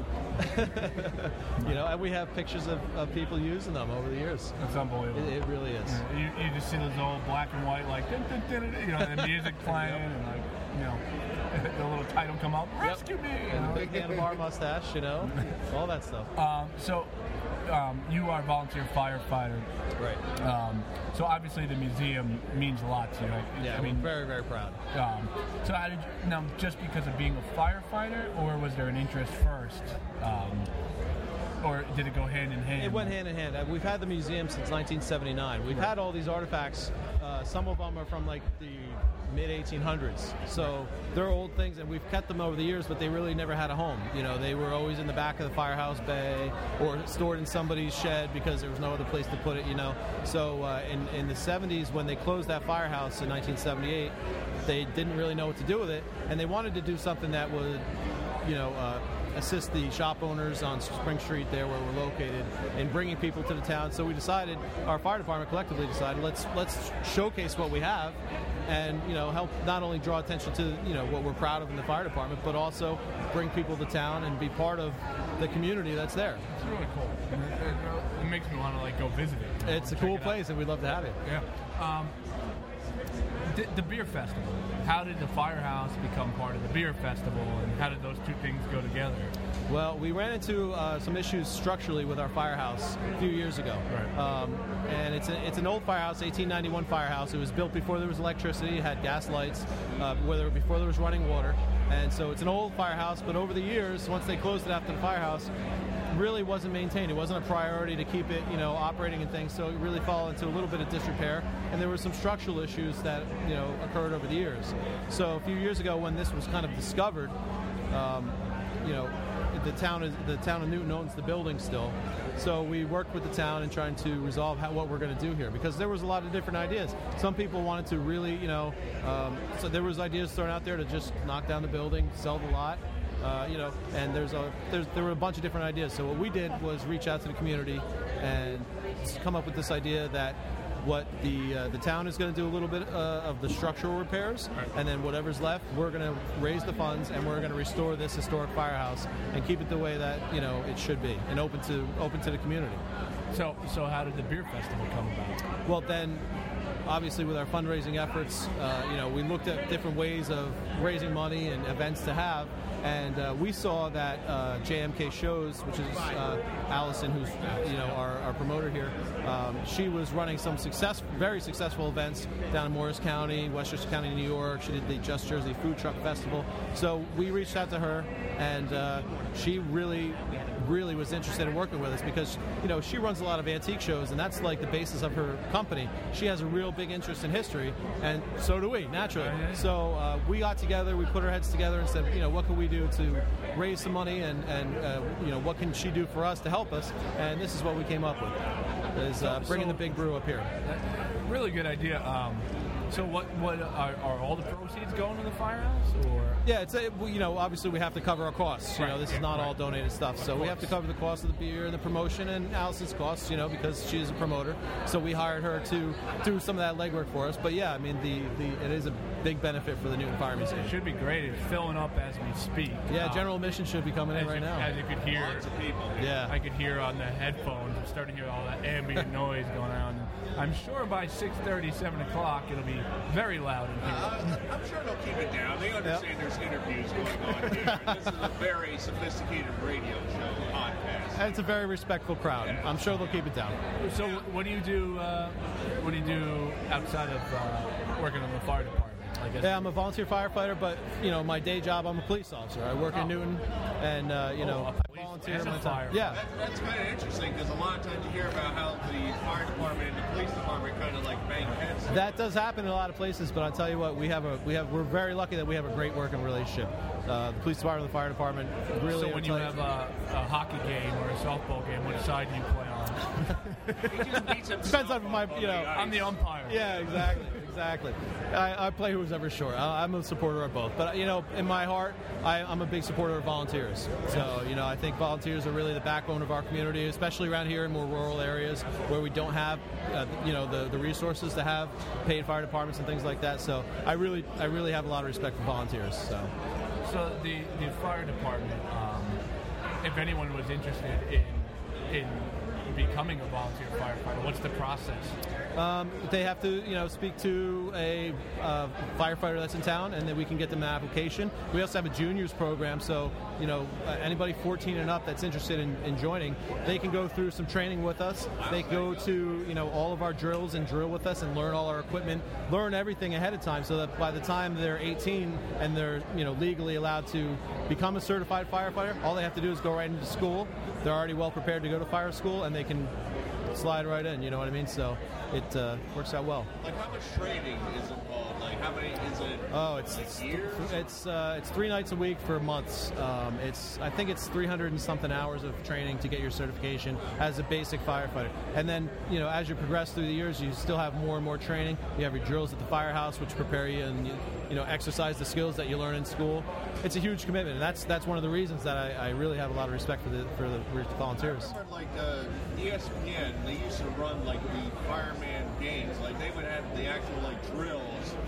you know, and we have pictures of, of people using them over the years. It's unbelievable. It, it really is. Yeah, you, you just see those old black and white, like, dun, dun, dun, dun, you know, the music playing, and like, you know, the little title come up, rescue me! You And know? the big handlebar mustache, you know, all that stuff. Um, so, um, you are a volunteer firefighter. Right. Um, so obviously the museum means a lot to you. Right? Yeah, I mean, we're very, very proud. Um, so how did you, now, just because of being a firefighter, or was there an interest first? Um, or did it go hand in hand? It went hand in hand. Uh, We've had the museum since nineteen seventy-nine. We've had all these artifacts. Uh, some of them are from like the mid eighteen hundreds. So they're old things, and we've kept them over the years, but they really never had a home. You know, they were always in the back of the firehouse bay or stored in somebody's shed because there was no other place to put it, you know. So uh, in, in the seventies, when they closed that firehouse in nineteen seventy-eight, they didn't really know what to do with it, and they wanted to do something that would, you know, uh, assist the shop owners on Spring Street there where we're located in bringing people to the town. So we decided, our fire department collectively decided, let's let's showcase what we have and, you know, help not only draw attention to, you know, what we're proud of in the fire department, but also bring people to town and be part of the community that's there. It's really cool. And the, the, the makes me want to like go visit it. You know, It's a check cool it out. place, and we'd love to have you. Yeah. Um, the, the beer festival. How did the Firehouse become part of the beer festival, and how did those two things go together? Well, we ran into uh, some issues structurally with our firehouse a few years ago. Right. Um, and it's, a, it's an old firehouse, eighteen ninety-one firehouse. It was built before there was electricity. It had gas lights, uh, whether before there was running water. And so it's an old firehouse, but over the years, once they closed it after the firehouse, really wasn't maintained. It wasn't a priority to keep it, you know, operating and things. So it really fell into a little bit of disrepair, and there were some structural issues that, you know, occurred over the years. So a few years ago, when this was kind of discovered, um, you know, the town is the town of Newton owns the building still. So we worked with the town in trying to resolve how, what we're going to do here, because there was a lot of different ideas. Some people wanted to really, you know, um, so there was ideas thrown out there to just knock down the building, sell the lot. Uh, you know, and there's a there's, there were a bunch of different ideas. So what we did was reach out to the community and come up with this idea that what the uh, the town is going to do a little bit uh, of the structural repairs, and then whatever's left, we're going to raise the funds and we're going to restore this historic firehouse and keep it the way that, you know, it should be, and open to open to the community. So, so how did the beer festival come about? Well, then, obviously, with our fundraising efforts, uh, you know, we looked at different ways of raising money and events to have, and uh, we saw that uh, J M K Shows, which is uh, Allison, who's, you know, our, our promoter here, um, she was running some success, very successful events down in Morris County, Westchester County, New York. She did the Just Jersey Food Truck Festival. So we reached out to her, and uh, she really, really was interested in working with us because, you know, she runs a lot of antique shows, and that's like the basis of her company. She has a real big interest in history, and so do we, naturally. So uh, we got together, we put our heads together and said, you know, what can we do to raise some money, and, and uh, you know, what can she do for us to help us? And this is what we came up with, is uh, bringing So- the big brew up here. Really good idea. Um, so, what what are, are all the proceeds going to the Firehouse, or? Yeah, it's a, you know, obviously we have to cover our costs. You Right, know, this yeah, is not right. all donated stuff, so we have to cover the cost of the beer and the promotion and Allison's costs. You know, because she's a promoter, so we hired her to do some of that legwork for us. But yeah, I mean, the, the it is a big benefit for the Newton Fire Museum. It should be great. It's filling up as we speak. Yeah, Um, general admission should be coming in as right you, now. As you could hear, Lots of people. Yeah. I could hear on the headphones. I'm starting to hear all that ambient noise going on. I'm sure by six thirty, seven o'clock, it'll be very loud in here. Uh, I'm sure they'll keep it down. They understand there's interviews going on here. This is a very sophisticated radio show podcast. And it's a very respectful crowd. Yeah. I'm sure they'll keep it down. So, what do you do? Uh, what do you do outside of uh, working on the fire department? I guess. Yeah, I'm a volunteer firefighter, but you know, my day job, I'm a police officer. I work Oh. in Newton, and uh, you Oh, know, a I police volunteer and a my time. firefighter. Yeah, That, that's kind of interesting because a lot of times you hear about how the fire department and the police department kind of like bang heads. that does happen in a lot of places. But I tell you what, we have a we have we're very lucky that we have a great working relationship. Uh, the police department, the fire department, really. So are when you tight. have a, a hockey game or a softball game, which side do you play on? He just beats himself Depends on my, up you know, the ice. I'm the umpire. Yeah, exactly, exactly. I, I play who's ever short. I, I'm a supporter of both, but you know, in my heart, I, I'm a big supporter of volunteers. So you know, I think volunteers are really the backbone of our community, especially around here in more rural areas where we don't have, uh, you know, the, the resources to have paid fire departments and things like that. So I really, I really have a lot of respect for volunteers. So. So the, the fire department, um, if anyone was interested in in becoming a volunteer firefighter, what's the process? Um, they have to, you know, speak to a uh, firefighter that's in town, and then we can get them an application. We also have a juniors program, so you know, uh, anybody fourteen and up that's interested in, in joining, they can go through some training with us. They go to, you know, all of our drills and drill with us and learn all our equipment, learn everything ahead of time, so that by the time they're eighteen and they're, you know, legally allowed to become a certified firefighter, all they have to do is go right into school. They're already well prepared to go to fire school, and they can slide right in. You know what I mean? So it uh, works out well. Like how much training is involved? Like how many is it? Oh, it's like it's years? it's, uh, it's three nights a week for months. Um, it's I think it's three hundred and something hours of training to get your certification as a basic firefighter. And then, you know, as you progress through the years, you still have more and more training. You have your drills at the firehouse, which prepare you and you, you know, exercise the skills that you learn in school. It's a huge commitment, and that's that's one of the reasons that I, I really have a lot of respect for the for the volunteers. I remember like uh, E S P N, they used to run like the fireman games. Like they would have the actual like drills.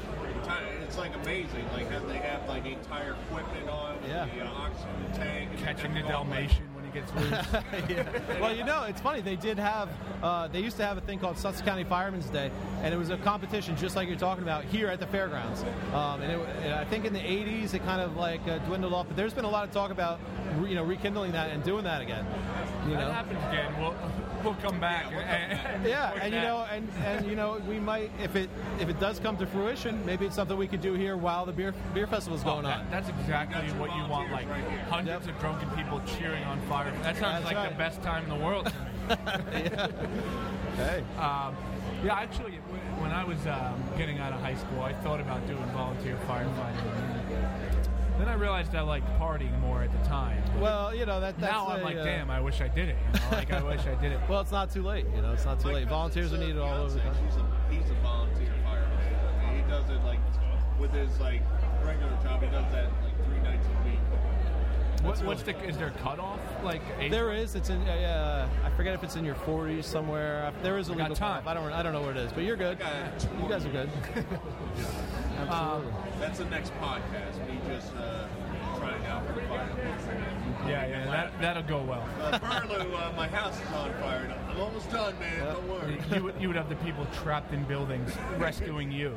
It's like amazing. Like how they have like entire equipment on, Yeah. the uh, oxygen tank, and Catching the everything, all, like, Dalmatian when he gets loose. Yeah. Well, you know, it's funny. They did have, uh, they used to have a thing called Sussex County Fireman's Day, and it was a competition just like you're talking about here at the fairgrounds. Um, and, it, and I think in the eighties it kind of like uh, dwindled off, but there's been a lot of talk about, re, you know, rekindling that and doing that again. You that know? happens again. We'll we'll come back. And, and yeah, and you know, and, and you know, we might if it if it does come to fruition, maybe it's something we could do here while the beer beer festival's going oh, that, on. That's exactly what you want. Like hundreds yep. of drunken people cheering on fire. That sounds that's like right. the best time in the world to me. yeah. Hey. Um, yeah, actually, when I was um, getting out of high school, I thought about doing volunteer firefighting. Then I realized I liked partying more at the time. Well, you know that. That's now I'm a, like, uh, damn, I wish I did it. You know? Like, I wish I did it. Well, it's not too late. You know, it's not too like late. Volunteers are needed all over the country. He's a, he's a volunteer fireman. I mean, he does it like with his like regular job. He does that like three nights a week. What, what's the? Is there a cutoff? Like age there is. It's in. Uh, I forget if it's in your forties somewhere. There is a legal cutoff. I don't. I don't know what it is, but you're good. You guys are good. Absolutely. Um, that's the next podcast. Me just uh, trying out for the fire. Yeah, yeah, that that'll go well. Uh, Burlew, uh, my house is on fire. I'm almost done, man. Yeah. Don't worry. You would, you would have the people trapped in buildings rescuing you.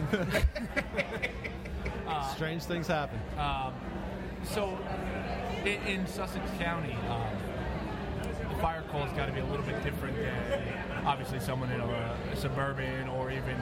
uh, Strange things happen. Um, so, in, in Sussex County, um, the fire call's got to be a little bit different than obviously someone in a, a suburban or even.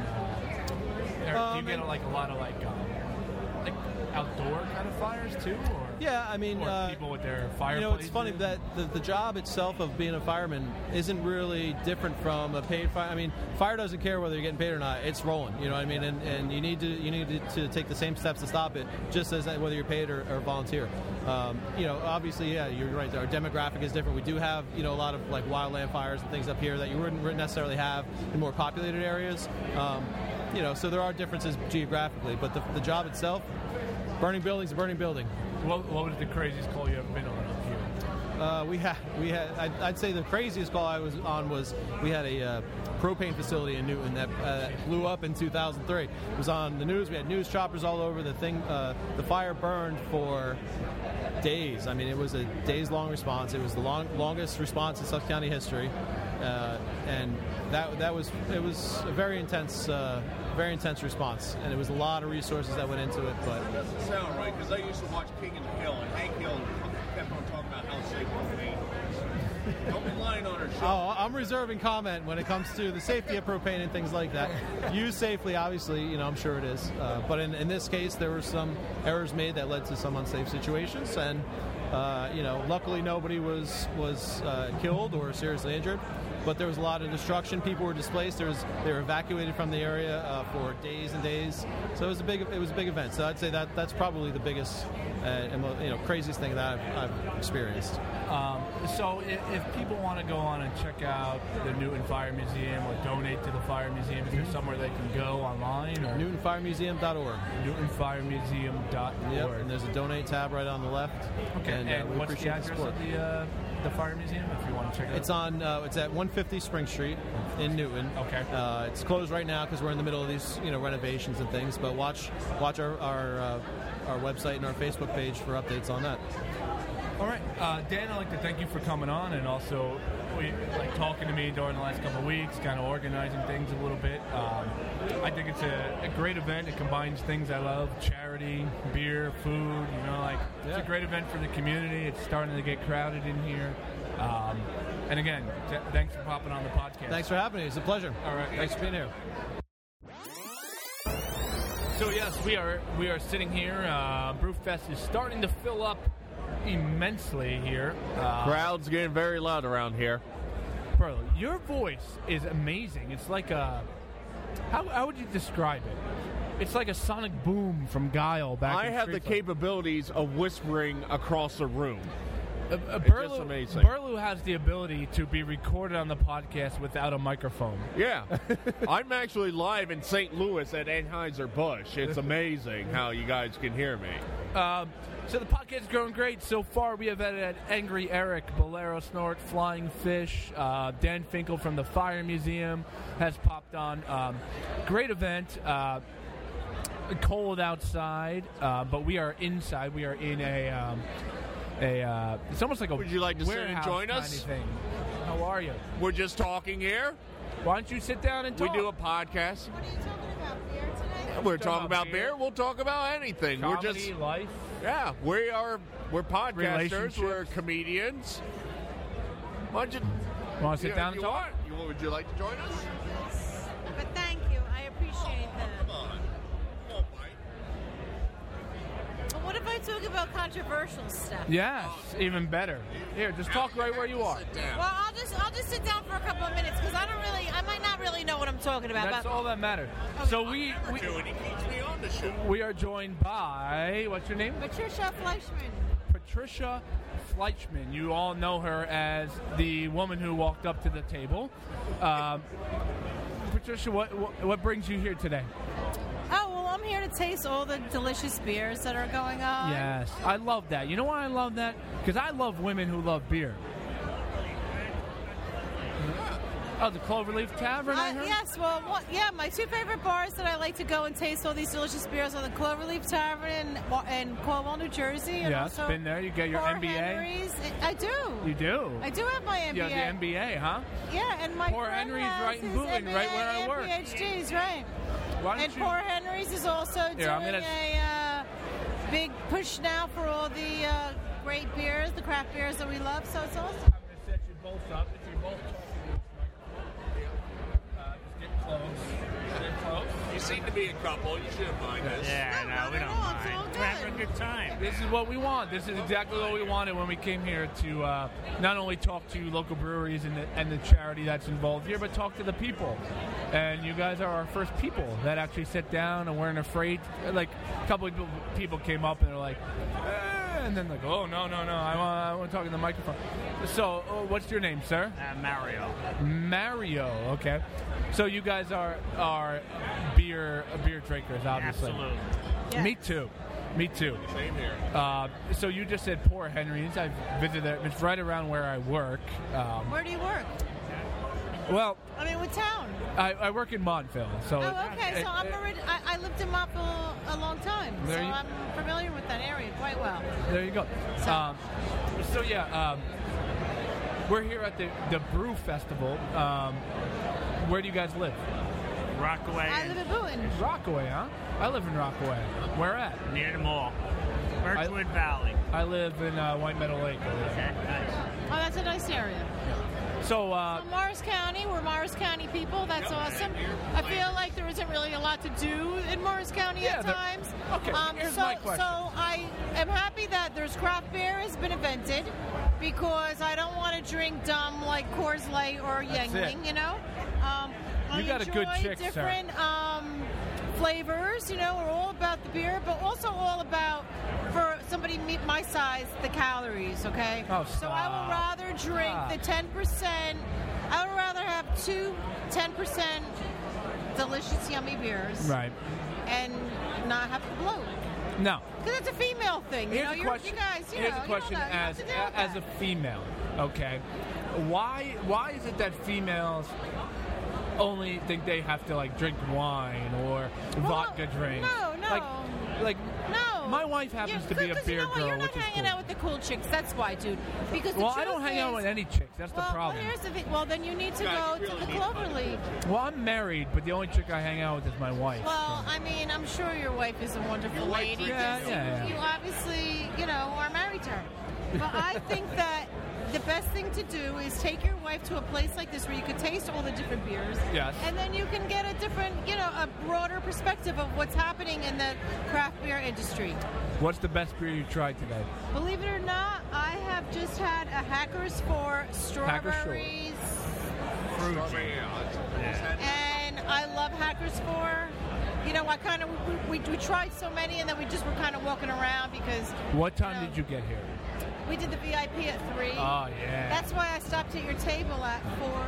Uh, um, do you get like a lot of like um, like outdoor kind of fires too? Or? Yeah, I mean, or uh, people with their fireplaces. You know, it's funny that the, the job itself of being a fireman isn't really different from a paid fire. I mean, fire doesn't care whether you're getting paid or not; it's rolling. You know what I mean? And, and you need to you need to, to take the same steps to stop it, just as whether you're paid or, or volunteer. Um, you know, obviously, yeah, you're right. Our demographic is different. We do have you know a lot of like wildland fires and things up here that you wouldn't necessarily have in more populated areas. Um, you know, so there are differences geographically, but the, the job itself, burning buildings, a burning building. What, what was the craziest call you ever been on up here? Uh, we had, we had. I'd, I'd say the craziest call I was on was we had a uh, propane facility in Newton that uh, blew up in two thousand three. It was on the news. We had news choppers all over. The thing, uh, the fire burned for days. I mean, it was a days-long response. It was the long, longest response in Sussex County history, uh, and that that was it was a very intense. Uh, Very intense response, and it was a lot of resources that went into it. But it doesn't sound right because I used to watch King of the Hill, and Hank Hill kept on talking about how safe propane is. Don't be lying on our show. Oh, I'm reserving comment when it comes to the safety of propane and things like that. Used safely, obviously, you know, I'm sure it is. Uh, but in, in this case, there were some errors made that led to some unsafe situations, and uh, you know, luckily nobody was was uh, killed or seriously injured. But there was a lot of destruction. People were displaced. There was, they were evacuated from the area uh, for days and days. So it was a big it was a big event. So I'd say that that's probably the biggest uh, and you know craziest thing that I've, I've experienced. Um, so if, if people want to go on and check out the Newton Fire Museum or donate to the Fire Museum, is there somewhere they can go online? Or? Newton Fire Museum dot org. Newton Fire Museum dot org. Yep, and there's a donate tab right on the left. Okay, and, and, uh, we what's the appreciate address the of the, uh, the Fire Museum if you want to check it out? It's on. Uh, it's at one fifty Spring Street in Newton. Okay. Uh, it's closed right now because we're in the middle of these, you know, renovations and things. But watch, watch our our, uh, our website and our Facebook page for updates on that. All right, uh, Dan, I'd like to thank you for coming on and also we, like talking to me during the last couple of weeks, kind of organizing things a little bit. Um, I think it's a, a great event. It combines things I love: charity, beer, food. You know, like yeah. It's a great event for the community. It's starting to get crowded in here. Um, and again, t- thanks for popping on the podcast. Thanks for having me. It's a pleasure. All right, thanks for being here. So yes, we are we are sitting here. Uh, Brewfest is starting to fill up immensely here. Uh, Crowd's getting very loud around here. Bro, your voice is amazing. It's like a... How, how would you describe it? It's like a sonic boom from Guile back I in have the Street Fighter. capabilities of whispering across a room. Uh, uh, it's Burlew, just amazing. Burlew has the ability to be recorded on the podcast without a microphone. Yeah. I'm actually live in Saint Louis at Anheuser-Busch. It's amazing how you guys can hear me. Um, so the podcast is going great. So far, we have had Angry Eric, Bolero Snort, Flying Fish, uh, Dan Finkel from the Fire Museum has popped on. Um, great event. Uh, cold outside, uh, but we are inside. We are in a... Um, a. Uh, it's almost like a. Would you like to sit and warehouse join kind us? of thing. How are you? We're just talking here. Why don't you sit down and talk? We do a podcast. What are you talking about? Beer tonight? We're talking about beer. We'll talk about anything. Comedy, we're just life. Yeah, we are. We're podcasters. Relationships. We're comedians. Why don't you? Want to sit you, down and you talk? want? You, would you like to join us? Yes. But thank you. I appreciate that. Come on. Come on, Mike. But what if I talk about controversial stuff? Yes, even better. Here, just talk right where you are. Well, I'll just I'll just sit down for a couple of minutes because I don't really I might not really know what I'm talking about. That's but all that matters. So we we, And he keeps me on the show. we are joined by what's your name? Patricia Fleischman. Patricia Fleischman. You all know her as the woman who walked up to the table. Um, Patricia, what, what what brings you here today? Oh, well, I'm here to taste all the delicious beers that are going on. Yes, I love that. You know why I love that? Because I love women who love beer. Oh, the Cloverleaf Tavern, I Uh, heard? yes, well, what, yeah, my two favorite bars that I like to go and taste all these delicious beers are the Cloverleaf Tavern in, Wa- in Cornwall, New Jersey. And Yes, also been there. You get your Poor M B A? Henry's. I do. You do? I do have my M B A. You have the M B A, huh? Yeah, and my Poor friend Henry's has right in his Boone, M B A right where I and work. PhDs, right. Why don't And you- Poor Henry's is also Here, doing I'm gonna- a uh, big push now for all the uh, great beers, the craft beers that we love, so it's awesome. I'm going to set you both up. If you're both talking to this microphone, uh, just get close. Get close. You seem to be a couple. You shouldn't mind this. Yeah, no, we don't mind. We're having a good time. This is what we want. This is exactly what we wanted when we came here to uh, not only talk to local breweries and the, and the charity that's involved here, but talk to the people. And you guys are our first people that actually sit down and weren't afraid. Like, a couple of people- people came up and they're like, eh, and then like, oh, no, no, no, I want, I want to talk in the microphone. So, uh, what's your name, sir? Uh, Mario. Mario, okay. So you guys are are beer beer drinkers, obviously. Absolutely. Yeah. Me too. Me too. Same here. Uh, so you just said Poor Henry's. I've visited it. It's right around where I work. Um, Where do you work? well, I mean, what town? I, I work in Montville. So Oh, okay. it- So I'm it- already, I, I lived in Montville a long time, so There you- I'm familiar with that area quite well. There you go. Um, so yeah, um, we're here at the, the Brew Festival. Um, where do you guys live? Rockaway. I live in Boonton. Rockaway, huh? I live in Rockaway. Where at? Near the mall. Birchwood Valley. I live in uh, White Meadow Lake. over there. Okay, nice. Oh, that's a nice area. So, uh, From Morris County, we're Morris County people. That's awesome. I feel like there isn't really a lot to do in Morris County Yeah, at there- times. okay, Um, here's so, my question. so I am happy that there's craft beer has been invented because I don't want to drink dumb like Coors Light or That's Yuengling. it. You know. Um, I You got a good enjoy chick, sir. different um, flavors. You know, we're all about the beer, but also all about for somebody meet my size the calories. Okay. Oh, so I will stop. rather drink Stop. the ten percent. I would rather have two ten percent delicious, yummy beers right. and not have to bloat. No. Because it's a female thing. You Here's know, a you're, question. you guys, you Here's know, a question you don't know, you have as to deal with as a that. female. Okay. Why why is it that females only think they have to like drink wine or vodka drinks? No, no. Like, like no. my wife happens to be a Because beer you know what? girl, You're not which is hanging cool. out with the cool chicks. That's why, dude. Because the Well, I truth don't hang out is- with any chicks. That's well, the problem. Well, here's the thing. Well, then you need to God, go you to really the need Clover League. Well, I'm married, but the only chick I hang out with is my wife. Well, I mean, I'm sure your wife is a wonderful Your wife lady. drinks Yeah, because yeah, you, yeah. you obviously, you know, are married to her. But I think that the best thing to do is take your wife to a place like this where you could taste all the different beers. Yes. And then you can get a different, you know, a broader perspective of what's happening in the craft beer industry. What's the best beer you tried today? Believe it or not, I have just had a Hackers for strawberries. Fruity. And I love Hackers for. You know, I kind of we, we, we tried so many, and then we just were kind of walking around because What time know, did you get here? we did the V I P at three. Oh, yeah. That's why I stopped at your table at four.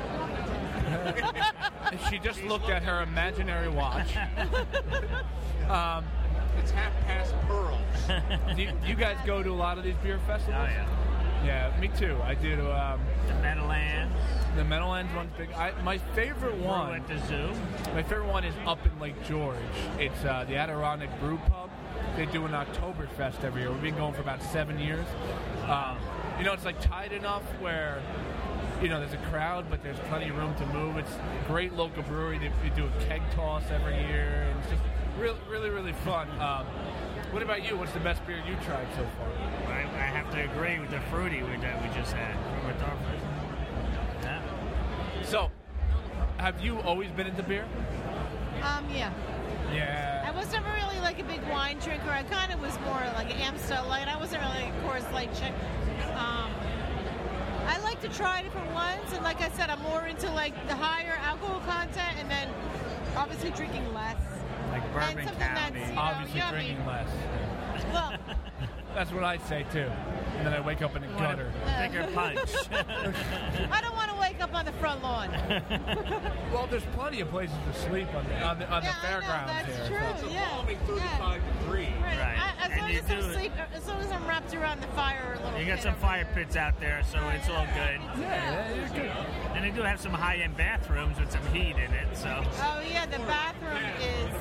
She just looked at her imaginary watch. um, It's half past pearls. do you, you guys go to a lot of these beer festivals? Oh, yeah. Yeah, me too. I do. Um, The Meadowlands. the Meadowlands one's big. I, my favorite Brew one. at the zoo. My favorite one is up in Lake George. It's uh, the Adirondack Brew Pub. they do an Oktoberfest every year. We've been going for about seven years. Um, you know, it's like tight enough where, you know, there's a crowd, but there's plenty of room to move. It's a great local brewery. They, they do a keg toss every year, and it's just really, really, really fun. Um, what about you? What's the best beer you tried so far? I, I have to agree with the fruity we, that we just had. With our, yeah. So, have you always been into beer? Um, yeah. Yeah. I was never really like a big wine drinker. I kind of was more like an Amstel Light. I wasn't really a Coors Light chick. Um, I like to try different ones, and like I said, I'm more into like the higher alcohol content, and then obviously drinking less. Like Bourbon and something County. that's, you know, Obviously yummy. drinking less. Well, That's what I say too. And then I wake up in a gutter. Bigger punch. I don't want to wake up on the front lawn. Well, there's plenty of places to sleep on the on the, on Yeah, the I know, fairgrounds that's here. true. So- Yeah. thirty-five degrees. Right. Right. I, as And long you as do I'm it- sleep, as long as I'm wrapped around the fire a little You bit. got some fire pits out there, so it's all good. Yeah, you're good. And they do have some high-end bathrooms with some heat in it, so. Oh yeah, the bathroom is.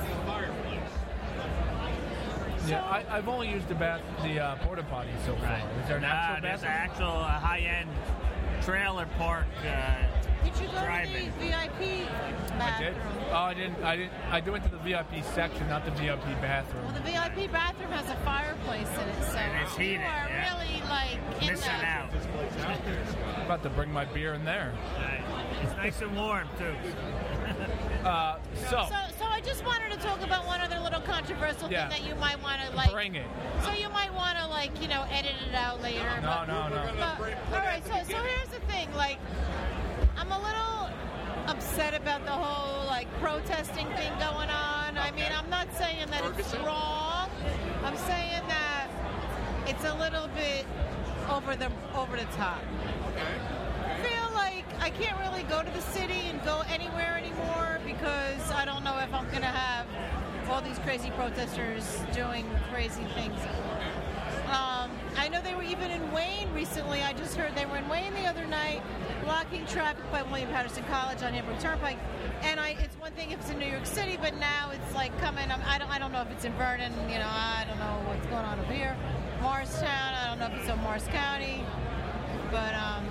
Yeah, I, I've only used the bath, the uh, porta potty so far. Right. Is there an Nah, actual there's an bathroom? actual uh, high-end trailer park. Uh, Did you go drive-in. to the V I P I did. bathroom? Oh, I didn't. I didn't. I went to the V I P section, not the V I P Well, bathroom. the V I P bathroom has a fireplace in it, so And it's you heated, are yeah. really like in Missing the, out. I'm about to bring my beer in there. Right. It's nice and warm, too. Uh, so, So, so I just wanted to talk about one other little controversial Yeah. thing that you might want to like. bring it. So you might want to like you know edit it out later. No, but, no, no. but- all right. So, so here's the thing. Like, I'm a little upset about the whole like protesting thing going on. I mean, I'm not saying that it's wrong. I'm saying that it's a little bit over the over the top. I feel like I can't really go to the city and go anywhere anymore because I don't know if I'm going to have all these crazy protesters doing crazy things. Um, I know they were even in Wayne recently. I just heard they were in Wayne the other night, blocking traffic by William Patterson College on Hamburg Turnpike. And I, it's one thing if it's in New York City, but now it's like coming. I don't, I don't know if it's in Vernon. You know, I don't know what's going on over here. Morristown. I don't know if it's in Morris County, but. Um,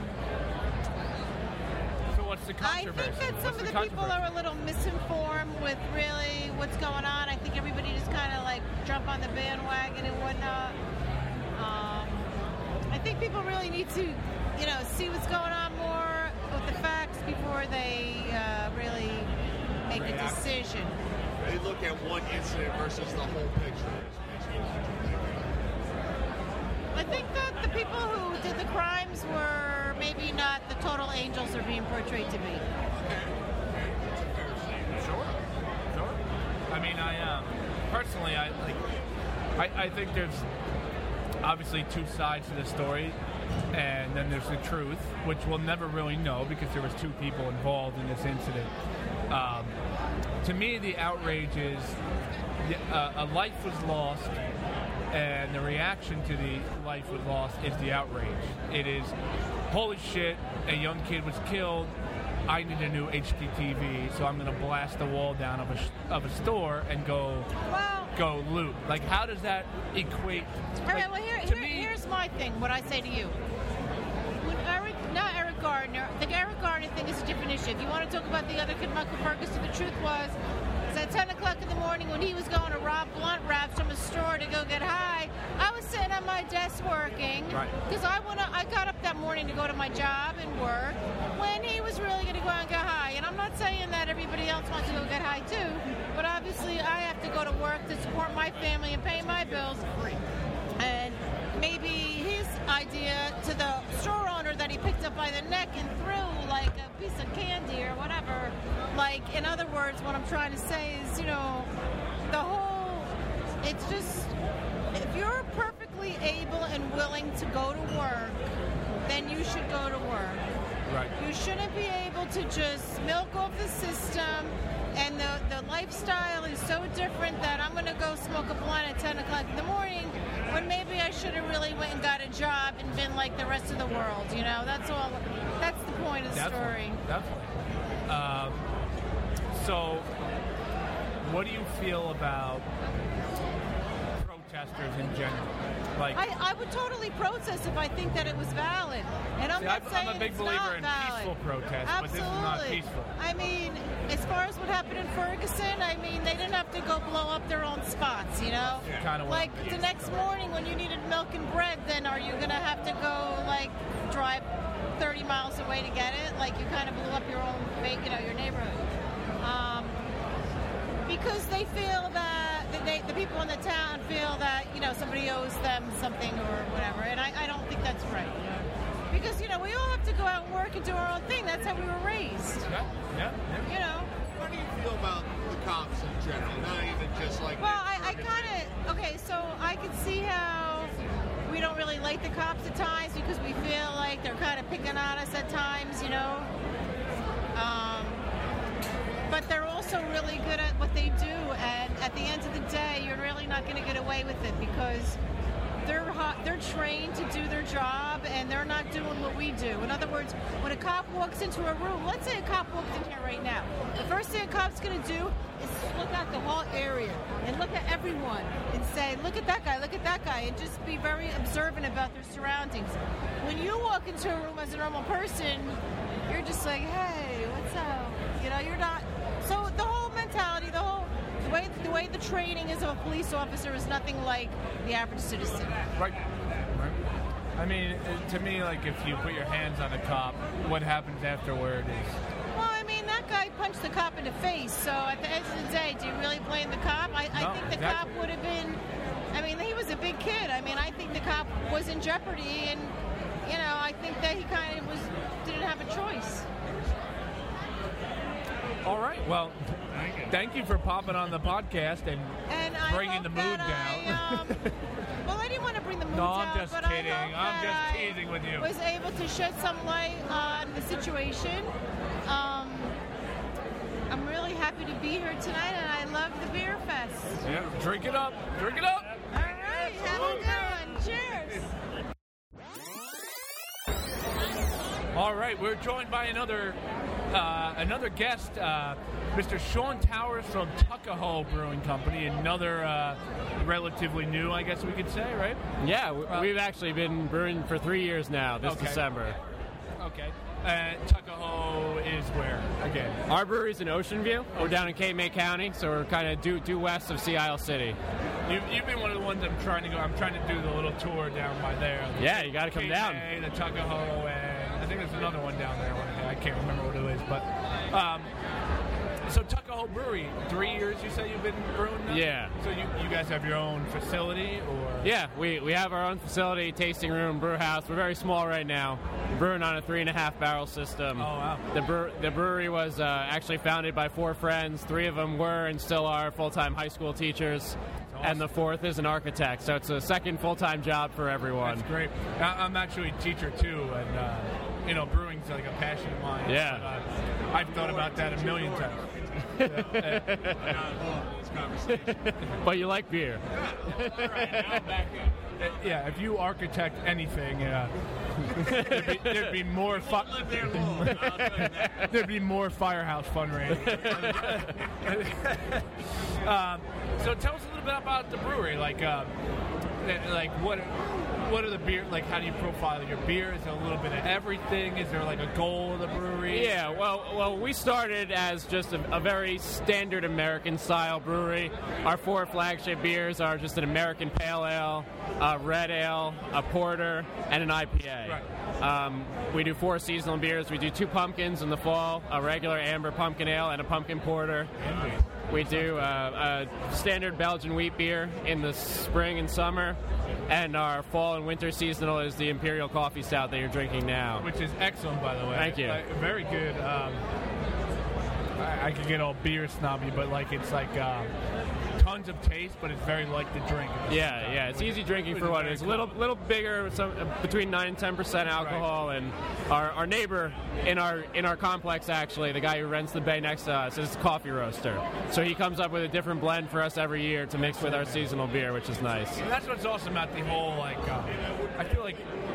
So what's the I controversy? think that some What's of the, the people are a little misinformed with really what's going on. I think everybody just kind of like jump on the bandwagon and whatnot. Um, I think people really need to, you know, see what's going on more with the facts before they uh, really make a decision. They look at one incident versus the whole picture. I think that the people who did the crimes were maybe not the total angels they're being portrayed to be. Sure, sure. I mean, I um, personally, I like. I, I think there's obviously two sides to the story, and then there's the truth, which we'll never really know because there was two people involved in this incident. Um, to me, the outrage is uh, a life was lost, and the reaction to the life was lost is the outrage. It is, holy shit, a young kid was killed. I need a new H D T V, so I'm going to blast the wall down of a sh- of a store and go Well, go loot. Like, how does that equate? All like, right, well, here, to here, me, here's my thing, what I say to you. When Eric, not Eric Gardner, the Eric Gardner thing is a different issue. If you want to talk about the other kid, Michael Ferguson, the truth was, is at ten o'clock in the morning when he was going to rob blunt wraps from a store to go get high, I was sitting at my desk working Right. because I wanna. I got up that morning to go to my job and work when he was really going to go out and get high. And I'm not saying that everybody else wants to go get high too, but obviously I have to go to work to support my family and pay my bills. And maybe his idea to the store owner that he picked up by the neck and threw like a piece of candy or whatever. Like, in other words, what I'm trying to say is, you know, the whole, it's just, if you're perfectly able and willing to go to work, then you should go to work. Right. You shouldn't be able to just milk off the system, and the, the lifestyle is so different that I'm going to go smoke a blunt at ten o'clock in the morning when maybe I should have really went and got a job and been like the rest of the world, you know? That's all. That's the point of the story. Definitely. Definitely. Um, so, what do you feel about protesters in general. Like, I, I would totally protest if I think that it was valid. And I'm see, not I'm, saying I'm a big it's believer not in valid. peaceful protest, Absolutely. but this is not peaceful. I mean, as far as what happened in Ferguson, I mean, they didn't have to go blow up their own spots, you know? Yeah. Kinda what like, I'm the next morning when you needed milk and bread, then are you going to have to go, like, drive thirty miles away to get it? Like, you kind of blew up your own, you know, your neighborhood. Um, because they feel that, they, the people in the town feel that, you know, somebody owes them something or whatever, and I, I don't think that's right, you know? Because, you know, we all have to go out and work and do our own thing. That's how we were raised. Yeah, yeah, yeah. You know? How do you feel about the cops in general? Not even just like... Well, I, I kind of... Okay, so I can see how we don't really like the cops at times because we feel like they're kind of picking on us at times, you know? Um, but they're also really good at what they do, and at the end of the day, you're really not going to get away with it because they're hot, they're trained to do their job, and they're not doing what we do. In other words, when a cop walks into a room, let's say a cop walked in here right now, the first thing a cop's going to do is look at the whole area and look at everyone and say, look at that guy, look at that guy, and just be very observant about their surroundings. When you walk into a room as a normal person, you're just like, hey, what's up? You know, you're not... So the whole mentality, the whole... The way, the way the training is of a police officer is nothing like the average citizen. Right. Right. I mean, it- to me, like, if you put your hands on a cop, what happens afterward is... Well, I mean, that guy punched the cop in the face, so at the end of the day, do you really blame the cop? I, I No, think the exactly. cop would have been... I mean, he was a big kid. I mean, I think the cop was in jeopardy, and, you know, I think that he kind of was didn't have a choice. All right, well, thank you for popping on the podcast and, And I bringing hope the mood that down. I, um, well, I didn't want to bring the mood No, down, I'm just but kidding. I hope I'm that just teasing with you. I was able to shed some light on the situation. Um, I'm really happy to be here tonight, and I love the beer fest. Yeah, drink it up. Drink it up. All right, have a good one. Cheers. All right, we're joined by another uh, another guest, uh, Mister Sean Towers from Tuckahoe Brewing Company, another uh, relatively new, I guess we could say, right? Yeah, w- we've actually been brewing for three years now, this Okay. December. Okay. Uh, Tuckahoe is where, again? Our brewery's in Ocean View. We're down in Cape May County, so we're kind of due, due west of Sea Isle City. You've, you've been one of the ones I'm trying to go. I'm trying to do the little tour down by there. Yeah, you gotta come Cape down. May, the Tuckahoe, and I think there's another one down there. I can't remember what it is, but um, so Tuckahoe Brewery, three years you say you've been brewing now? Yeah. So you, you guys have your own facility, or? Yeah, we, we have our own facility, tasting room, brew house. We're very small right now. We're brewing on a three and a half barrel system. Oh, wow. The, brew, the brewery was uh, actually founded by four friends. Three of them were and still are full-time high school teachers. And the fourth is an architect, so it's a second full-time job for everyone. That's great. I, I'm actually a teacher too, and uh, you know, brewing's like a passion of mine. Yeah. But, uh, I've thought about that a million times. But you like beer. Yeah, if you architect anything, uh, there'd, be, there'd be more fu- there'd be more Firehouse fundraising. um, so tell us a little bit about the brewery. Like, uh, like what what are the beer? Like, how do you profile your beer? Is it a little bit of everything? Is there like a goal of the brewery? Yeah, well, well, we started as just a, a very standard American-style brewery. Our four flagship beers are just an American Pale Ale, a Red Ale, a Porter, and an I P A. Right. Um, we do four seasonal beers. We do two pumpkins in the fall, a regular amber pumpkin ale, and a pumpkin porter. We do uh, a standard Belgian wheat beer in the spring and summer, and our fall and winter seasonal is the Imperial Coffee Stout that you're drinking now. Which is excellent, by the way. Thank you. Uh, very good. Um, I, I could get all beer snobby, but like it's like um, tons of taste, but it's very light to drink. Yeah, yeah, it's easy drinking for what it is. A little, little bigger, some uh, between nine and ten percent alcohol. And our, our neighbor in our in our complex, actually, the guy who rents the bay next to us, is a coffee roaster. So he comes up with a different blend for us every year to mix with our seasonal beer, which is nice. And that's what's awesome about the whole like. Uh, I feel like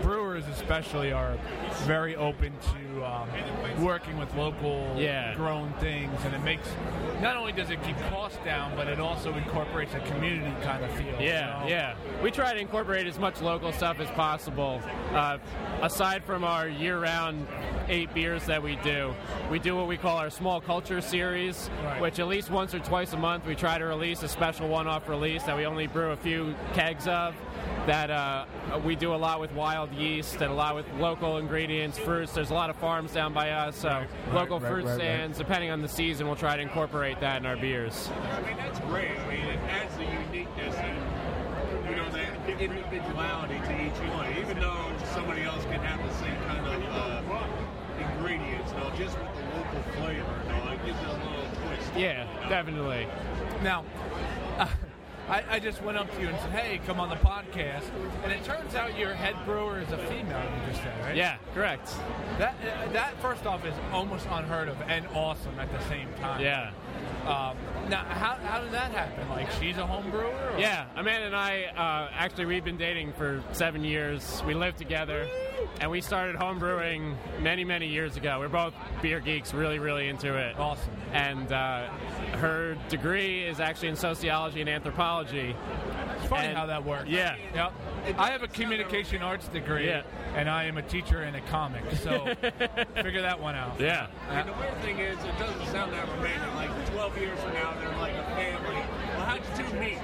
brewers especially are very open to um, working with local Yeah. grown things, and it makes, not only does it keep costs down, but it also incorporates a community kind of feel. Yeah, you know? yeah. We try to incorporate as much local stuff as possible. Uh, aside from our year-round eight beers that we do, we do what we call our small culture series, Right. which at least once or twice a month we try to release a special one-off release that we only brew a few kegs of. That uh, we do a lot with wild yeast and a lot with local ingredients, fruits. There's a lot of farms down by us, so Right, local right, fruit right, right. stands. Depending on the season, we'll try to incorporate that in our beers. I mean, that's great. I mean, it adds the uniqueness and, you know, the individuality to each one. Even though somebody else can have the same kind of uh, ingredients, you know, just with the local flavor, you know, it gives it a little twist. Yeah, definitely. Now, uh, I, I just went up to you and said, hey, come on the podcast. And it turns out your head brewer is a female, you just said, right? Yeah, correct. That, uh, that first off, is almost unheard of and awesome at the same time. Yeah. Um, now, how, how did that happen? Like, she's a home brewer? Or? Yeah, Amanda and I, uh, actually, we've been dating for seven years. We live together, and we started home brewing many, many years ago. We're both beer geeks, really, really into it. Awesome. And uh, her degree is actually in sociology and anthropology. It's funny And- how that works. Yeah. Yep. I have a communication arts degree, Yeah. and I am a teacher and a comic, so figure that one out. Yeah. And the weird thing is, it doesn't sound that romantic. Like twelve years from now, they're like a family. Well, how'd you two meet?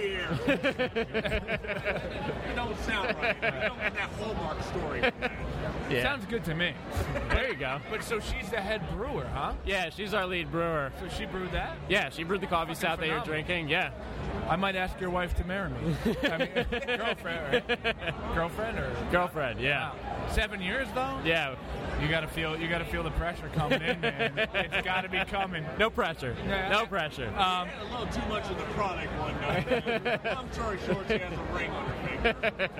Beer. You don't sound right. You don't get that Hallmark story. Yeah. Sounds good to me. There you go. But so she's the head brewer, huh? Yeah, she's our lead brewer. So she brewed that? Yeah, she brewed the coffee stout that you're phenomenal. drinking. Yeah. I might ask your wife to marry me. I mean, girlfriend, right? Girlfriend or Girlfriend, yeah. Wow. Seven years though? Yeah. You gotta feel, you gotta feel the pressure coming in, man. It's gotta be coming. No pressure. Yeah. No pressure. Um, She had a little too much of the product one night. I'm sorry, short. She has a ring on her finger.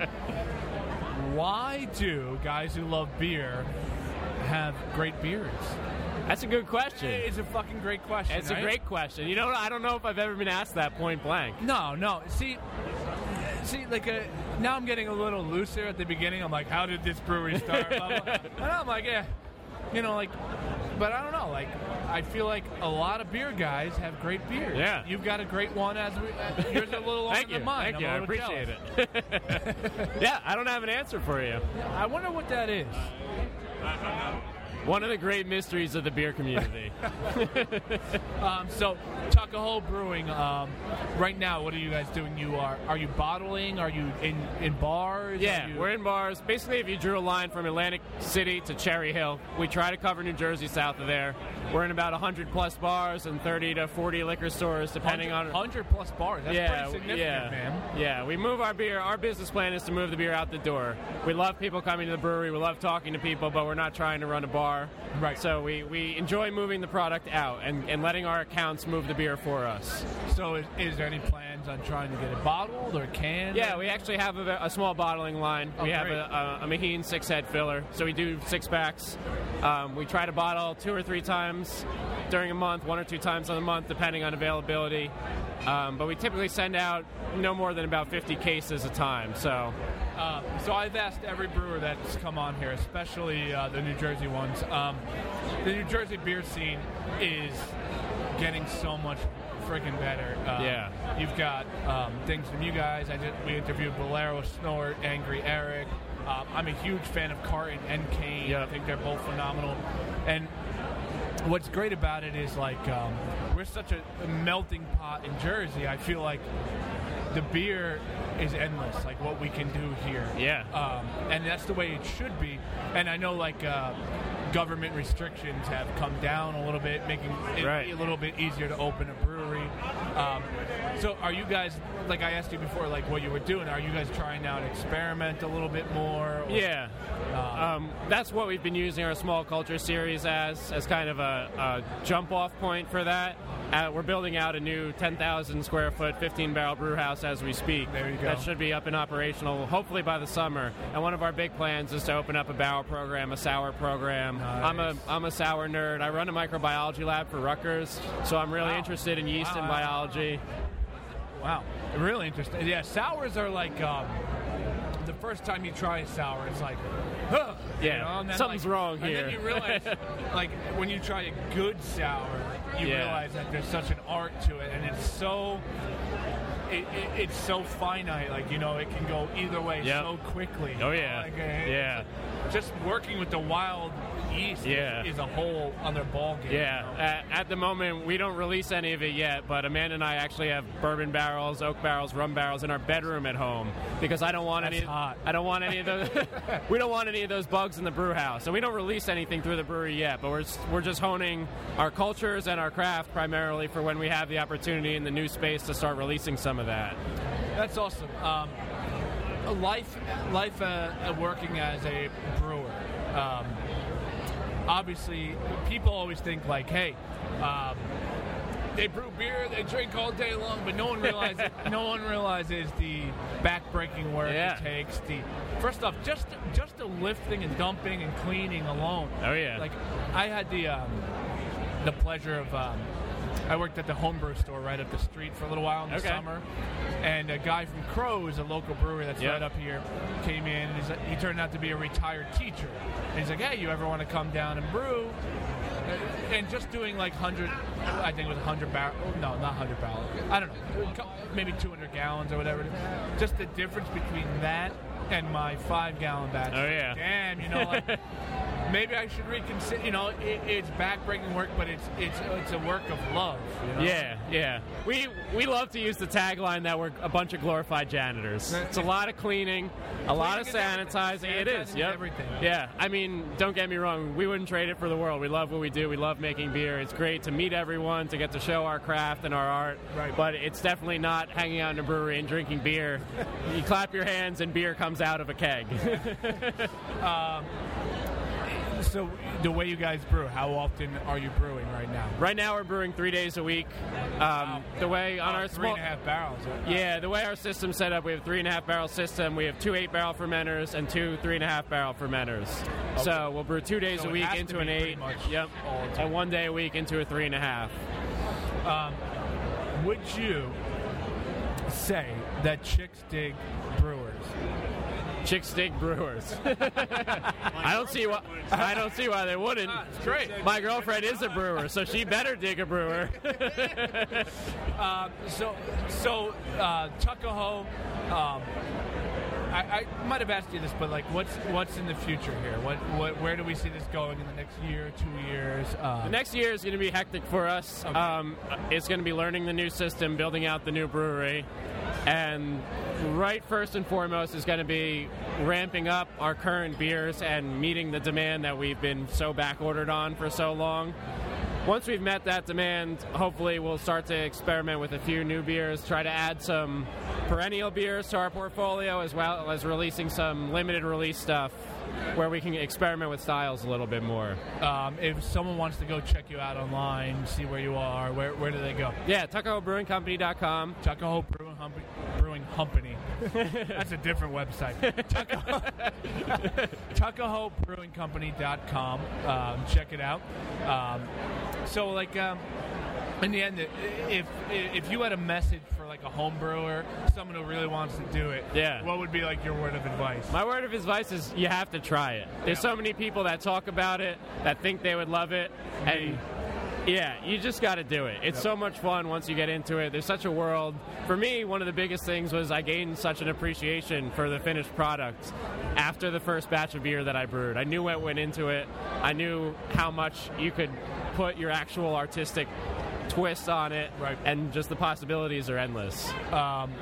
why do guys who love beer have great beards? That's a good question. It's a fucking great question. It's right? a great question. You know, I don't know if I've ever been asked that point blank. No, no. See, see, like uh now I'm getting a little looser at the beginning. I'm like, how did this brewery start? Blah, blah. And I'm like, yeah, you know, like, but I don't know. Like, I feel like a lot of beer guys have great beers. Yeah. You've got a great one. As we, uh, yours is a little longer Thank you. than mine. Thank I'm you. a I little appreciate jealous. it. Yeah, I don't have an answer for you. I wonder what that is. One of the great mysteries of the beer community. um, so, Tuckahoe Brewing. Um, right now, what are you guys doing? You are are you bottling? Are you in in bars? Yeah, Are you- we're in bars. Basically, if you drew a line from Atlantic City to Cherry Hill, we try to cover New Jersey south of there. We're in about one hundred plus bars and thirty to forty liquor stores, depending on... one hundred plus bars. That's yeah, pretty significant, yeah, man. Yeah, we move our beer. Our business plan is to move the beer out the door. We love people coming to the brewery. We love talking to people, but we're not trying to run a bar. Right. So we, we enjoy moving the product out and, and letting our accounts move the beer for us. So, is, is there any plans on trying to get it bottled or canned? Yeah, we actually have a, a small bottling line. Oh, we have great. a, a, a Maheen six-head filler, so we do six packs. Um, we try to bottle two or three times during a month, one or two times on the month, depending on availability. Um, but we typically send out no more than about fifty cases a time. So, Uh, so I've asked every brewer that's come on here, especially uh, the New Jersey ones. Um, the New Jersey beer scene is getting so much freaking better. Um, Yeah. You've got um, things from you guys. I just, we interviewed Bolero, Snort, Angry Eric. Um, I'm a huge fan of Carton and Kane. I think they're both phenomenal. And what's great about it is, like, um, we're such a melting pot in Jersey. I feel like the beer is endless, like what we can do here. Yeah. Um, and that's the way it should be. And I know, like, uh, government restrictions have come down a little bit, making it Right. a little bit easier to open a brewery. Um, so are you guys, like I asked you before, like what you were doing, are you guys trying now to experiment a little bit more? Or, yeah. Um, that's what we've been using our small culture series as, as kind of a, a jump-off point for that. Uh, we're building out a new ten thousand square foot, fifteen barrel brew house as we speak. There you go. That should be up and operational hopefully by the summer. And one of our big plans is to open up a barrel program, a sour program. Nice. I'm a I'm a sour nerd. I run a microbiology lab for Rutgers, so I'm really Wow. interested in yeast Wow. and biology. Wow, really interesting. Yeah, sours are like um, the first time you try a sour, it's like, huh, Yeah, you know? And then, something's like, wrong here. And then you realize, like, when you try a good sour, you Yeah. realize that there's such an art to it, and it's so. It, it, it's so finite, like, you know, it can go either way Yep. so quickly. Oh, you know, yeah. like, uh, Yeah. Just working with the wild yeast Yeah. is, is a whole other ballgame. Yeah, at, at the moment we don't release any of it yet, but Amanda and I actually have bourbon barrels, oak barrels, rum barrels in our bedroom at home because I don't want That's any. hot. I don't want any of those. We don't want any of those bugs in the brew house, so we don't release anything through the brewery yet. But we're s- we're just honing our cultures and our craft primarily for when we have the opportunity in the new space to start releasing some of that. That's awesome. Um, life, life, uh, uh, working as a brewer. Um, obviously, people always think like, "Hey, um, they brew beer, they drink all day long," but no one realizes no one realizes the backbreaking work Yeah. it takes. The first off, just just the lifting and dumping and cleaning alone. Oh, yeah. Like I had the um, the pleasure of. Um, I worked at the homebrew store right up the street for a little while in the Okay. summer, and a guy from Crow's, a local brewery that's Yep. right up here, came in, and he's, he turned out to be a retired teacher. And he's like, "Hey, you ever want to come down and brew?" Uh, And just doing like one hundred, I think it was one hundred barrels, no, not one hundred barrels, I don't know, co- maybe two hundred gallons or whatever. Just the difference between that and my five-gallon batch. Oh, yeah. Damn, you know, like, maybe I should reconsider. You know, it, it's backbreaking work, but it's it's it's a work of love. You know? Yeah, yeah. We we love to use the tagline that we're a bunch of glorified janitors. It's a lot of cleaning, a lot of Cleaning is sanitizing. It everything. is. Sanitizing is Yep. everything. Yeah. I mean, don't get me wrong. We wouldn't trade it for the world. We love what we do. We love making beer. It's great to meet everyone, to get to show our craft and our art. Right. But it's definitely not hanging out in a brewery and drinking beer. You clap your hands and beer comes out of a keg. Um, so the way you guys brew, how often are you brewing right now? Right now, we're brewing three days a week. Um, The way on Oh, our three small, and a half barrels. yeah, the way our system's set up, we have three and a half barrel system. We have two eight barrel fermenters and two three and a half barrel fermenters. So we'll brew two days So a it week has to into be an pretty eight. much Yep, all the time. and one day a week into a three and a half. Um, would you say that chicks dig brewers? Chicks dig brewers. I don't see why. I don't see why they wouldn't. It's great. My girlfriend is a brewer, so she better dig a brewer. Um, so, so uh, Tuckahoe. Um, I, I might have asked you this, but like, what's what's in the future here? What, what where do we see this going in the next year, two years? Um, The next year is going to be hectic for us. Um, it's going to be learning the new system, building out the new brewery, and right first and foremost is going to be ramping up our current beers and meeting the demand that we've been so back ordered on for so long. Once we've met that demand, hopefully we'll start to experiment with a few new beers, try to add some perennial beers to our portfolio, as well as releasing some limited release stuff where we can experiment with styles a little bit more. Um, if someone wants to go check you out online, see where you are, where, where do they go? Yeah, Tuckahoe Brewing Company dot com. Tuckahoe Brewing, Hump- Brewing Company. That's a different website. Tuckahoe, Tuckahoe Brewing Company dot com. Um, check it out. Um, so, like, um, in the end, if if you had a message for like a home brewer, someone who really wants to do it, Yeah. what would be like your word of advice? My word of advice is you have to try it. There's so many people that talk about it, that think they would love it, and yeah, you just got to do it. It's Yep. so much fun once you get into it. There's such a world. For me, one of the biggest things was I gained such an appreciation for the finished product after the first batch of beer that I brewed. I knew what went into it. I knew how much you could put your actual artistic twist on it, right. and just the possibilities are endless. Um,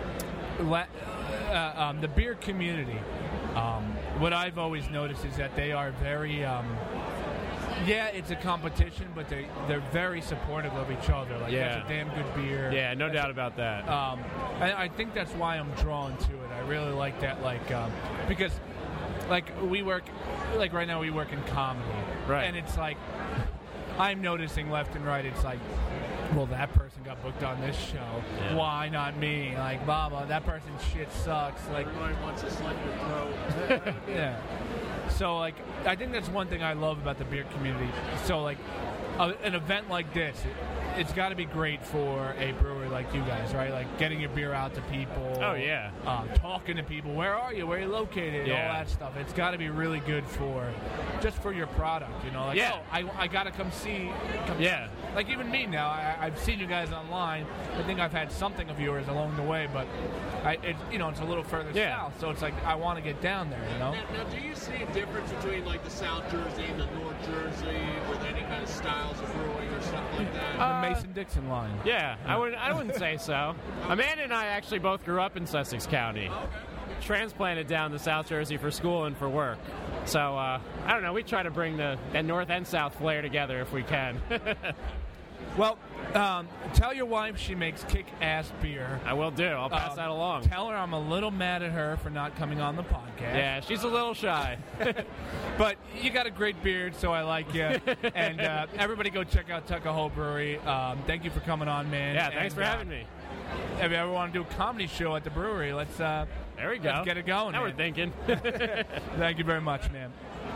la- uh, um, the beer community, um, what I've always noticed is that they are very, um, yeah, it's a competition, but they, they're very supportive of each other. Like, Yeah. that's a damn good beer. Yeah, no That's doubt a- about that. Um, and I think that's why I'm drawn to it. I really like that, like, um, because, like, we work, like, right now we work in comedy. Right. And it's like, I'm noticing left and right, it's like, well, that person got booked on this show. Yeah. Why not me? Like, blah, blah, that person's shit sucks. Like, Everyone wants to slit your throat. yeah. So, like, I think that's one thing I love about the beer community. So, like, a, an event like this, it's got to be great for a brewery like you guys, right? Like getting your beer out to people. Oh, yeah. Um, talking to people. Where are you? Where are you located? Yeah. All that stuff. It's got to be really good for, just for your product, you know? Like, Yeah. oh, I, I got to come see. Come Yeah. Like even me now, I, I've seen you guys online. I think I've had something of yours along the way, but I, it, you know, it's a little further Yeah. south, so it's like I want to get down there, you know? Now, now, do you see a difference between like the South Jersey and the North Jersey with any kind of styles of brewing or stuff like that? Uh, the Mason-Dixon line. Yeah, I wouldn't. I wouldn't say so. Amanda and I actually both grew up in Sussex County. Transplanted down to South Jersey for school and for work. So uh, I don't know. We try to bring the, the North and South flair together if we can. Well, um, tell your wife she makes kick-ass beer. I will do. I'll pass Um, that along. Tell her I'm a little mad at her for not coming on the podcast. Yeah, she's a little shy. But you got a great beard, so I like you. And uh, everybody go check out Tuckahoe Brewery. Um, thank you for coming on, man. Yeah, thanks And, for uh, having me. If you ever want to do a comedy show at the brewery, let's uh, There we go. let's get it going. Now man. we're thinking. Thank you very much, man.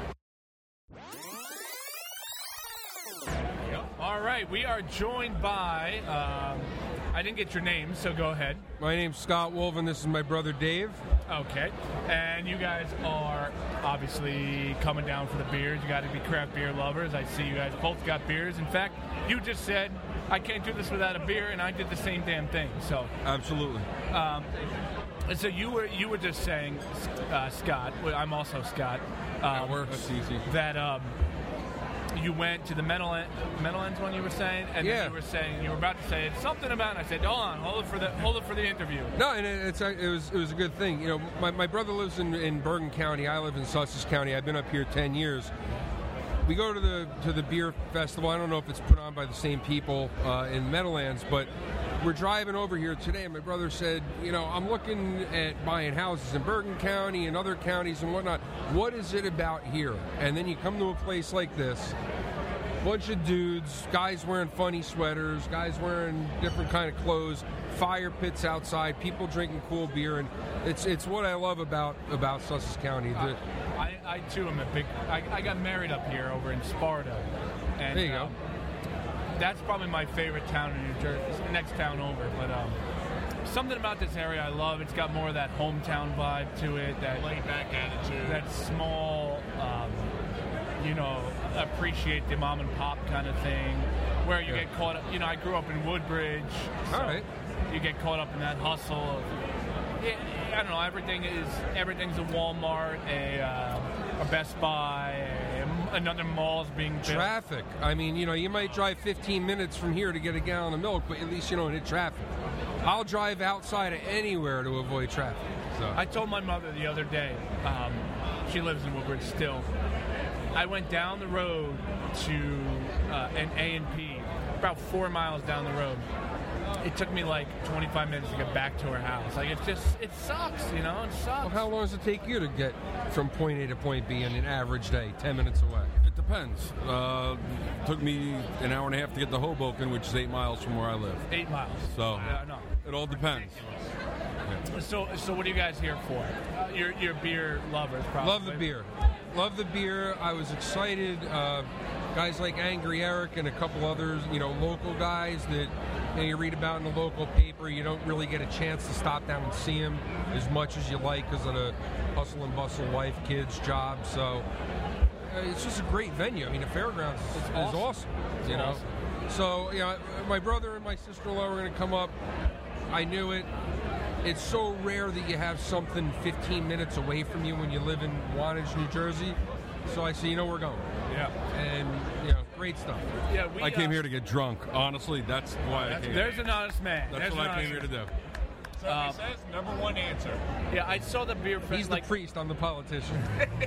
All right, we are joined by. Um, I didn't get your name, so go ahead. My name's Scott Wolf, and this is my brother Dave. Okay, and you guys are obviously coming down for the beers. You got to be craft beer lovers. I see you guys both got beers. In fact, you just said I can't do this without a beer, and I did the same damn thing. So Absolutely. Um, so you were you were just saying, uh, Scott. Well, I'm also Scott. Um, That works. Easy. That um, you went to the Meadowlands, Meadowlands one you were saying, and Yeah. then you were saying you were about to say it's something about. And I said, hold on, hold it for the hold it for the interview. No, and it- it's it was it was a good thing. You know, my, my brother lives in, in Bergen County. I live in Sussex County. I've been up here ten years. We go to the to the beer festival. I don't know if it's put on by the same people uh, in Meadowlands, but we're driving over here today, and my brother said, you know, I'm looking at buying houses in Bergen County and other counties and whatnot. What is it about here? And then you come to a place like this, bunch of dudes, guys wearing funny sweaters, guys wearing different kind of clothes, fire pits outside, people drinking cool beer, and it's it's what I love about about Sussex County. The, I, I too am a big. I, I got married up here over in Sparta, and There you go. um, that's probably my favorite town in New Jersey. It's the next town over, but um, something about this area I love. It's got more of that hometown vibe to it. That laid back attitude. That small, um, you know, appreciate the mom and pop kind of thing, where you Yeah. get caught up. You know, I grew up in Woodbridge, so All right. you get caught up in that hustle of. Yeah, I don't know. Everything is everything's a Walmart, a uh, a Best Buy, a, another mall's being built. Traffic. I mean, you know, you might drive fifteen minutes from here to get a gallon of milk, but at least you don't hit traffic. I'll drive outside of anywhere to avoid traffic. So I told my mother the other day. Um, she lives in Woodbridge still. I went down the road to uh, an A and P, about four miles down the road. It took me like twenty-five minutes to get back to her house. Like, it's just, it sucks, you know? It sucks. Well, how long does it take you to get from point A to point B in an average day? Ten minutes away. It depends. Uh, took me an hour and a half to get to Hoboken, which is eight miles from where I live. Eight miles. So Uh, no. it all depends. So, so what are you guys here for? Uh, you're, you're beer lovers, probably. Love the beer. Love the beer. I was excited. Uh, guys like Angry Eric and a couple others, you know, local guys that you, know, you read about in the local paper. You don't really get a chance to stop down and see them as much as you like because of the hustle and bustle, wife, kids, job. So uh, it's just a great venue. I mean, the fairgrounds is, is awesome. awesome. It's you know, awesome. so you know, my brother and my sister-in-law were going to come up. I knew it. It's so rare that you have something fifteen minutes away from you when you live in Wantage, New Jersey. So I said, you know, we're going. Yeah. And, you know, great stuff. Yeah, we, I came uh, here to get drunk. Honestly, that's why I came. There's an honest man. That's There's what an I came honest here to do. Somebody says number one answer. Yeah, I saw the beer fest. He's like, the priest, I'm the politician.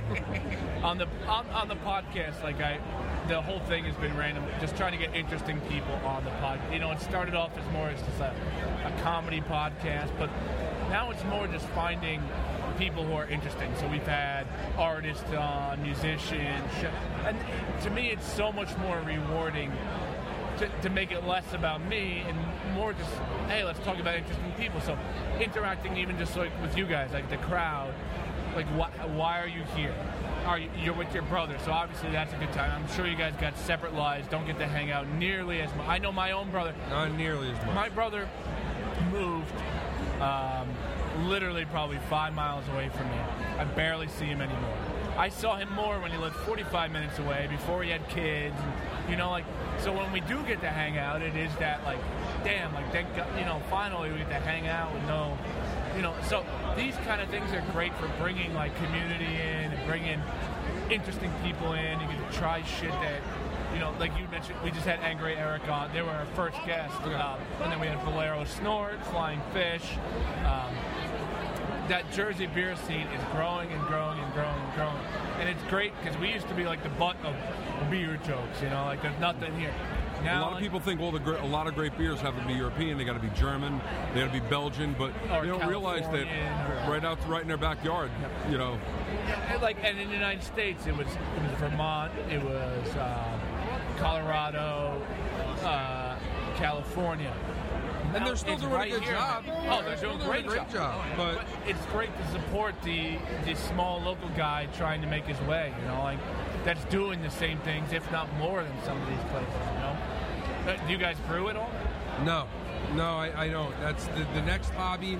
on the on, on the podcast, like I, the whole thing has been random. Just trying to get interesting people on the pod. You know, it started off as more as just a, a comedy podcast, but now it's more just finding people who are interesting. So we've had artists on, musicians, sh- and to me, it's so much more rewarding to, to make it less about me and more just, hey, let's talk about interesting people. So interacting even just like with you guys, like the crowd. like, why, why are you here? Are you, you're with your brother, so obviously that's a good time. I'm sure you guys got separate lives, don't get to hang out nearly as much. I know my own brother. Not nearly as much. My brother moved um, literally probably five miles away from me. I barely see him anymore. I saw him more when he lived forty-five minutes away, before he had kids. And, you know, like, so when we do get to hang out, it is that, like, damn, like, thank God, you know, finally we get to hang out with no, you know, so these kind of things are great for bringing, like, community in and bringing interesting people in. You can try shit that, you know, like you mentioned, we just had Angry Eric on. They were our first guest. Um, and then we had Valero Snort, Flying Fish. Um, that Jersey beer scene is growing and growing and growing and growing. And it's great because we used to be like the butt of beer jokes, you know, like there's nothing here. Now, a lot of people think all the great, a lot of great beers have to be European. They got to be German. They got to be Belgian. But Or they don't realize that Californian or- right out, right in their backyard. You know, And like, and in the United States, it was it was Vermont, it was uh, Colorado, uh, California. And they're still It's doing a right good here. job. Oh, they're Still doing, doing a great, great job, But, but- it's great to support the the small local guy trying to make his way. You know, like that's doing the same things, if not more, than some of these places. You know, Uh, do you guys brew at all? No, no, I, I don't. That's the, the next hobby.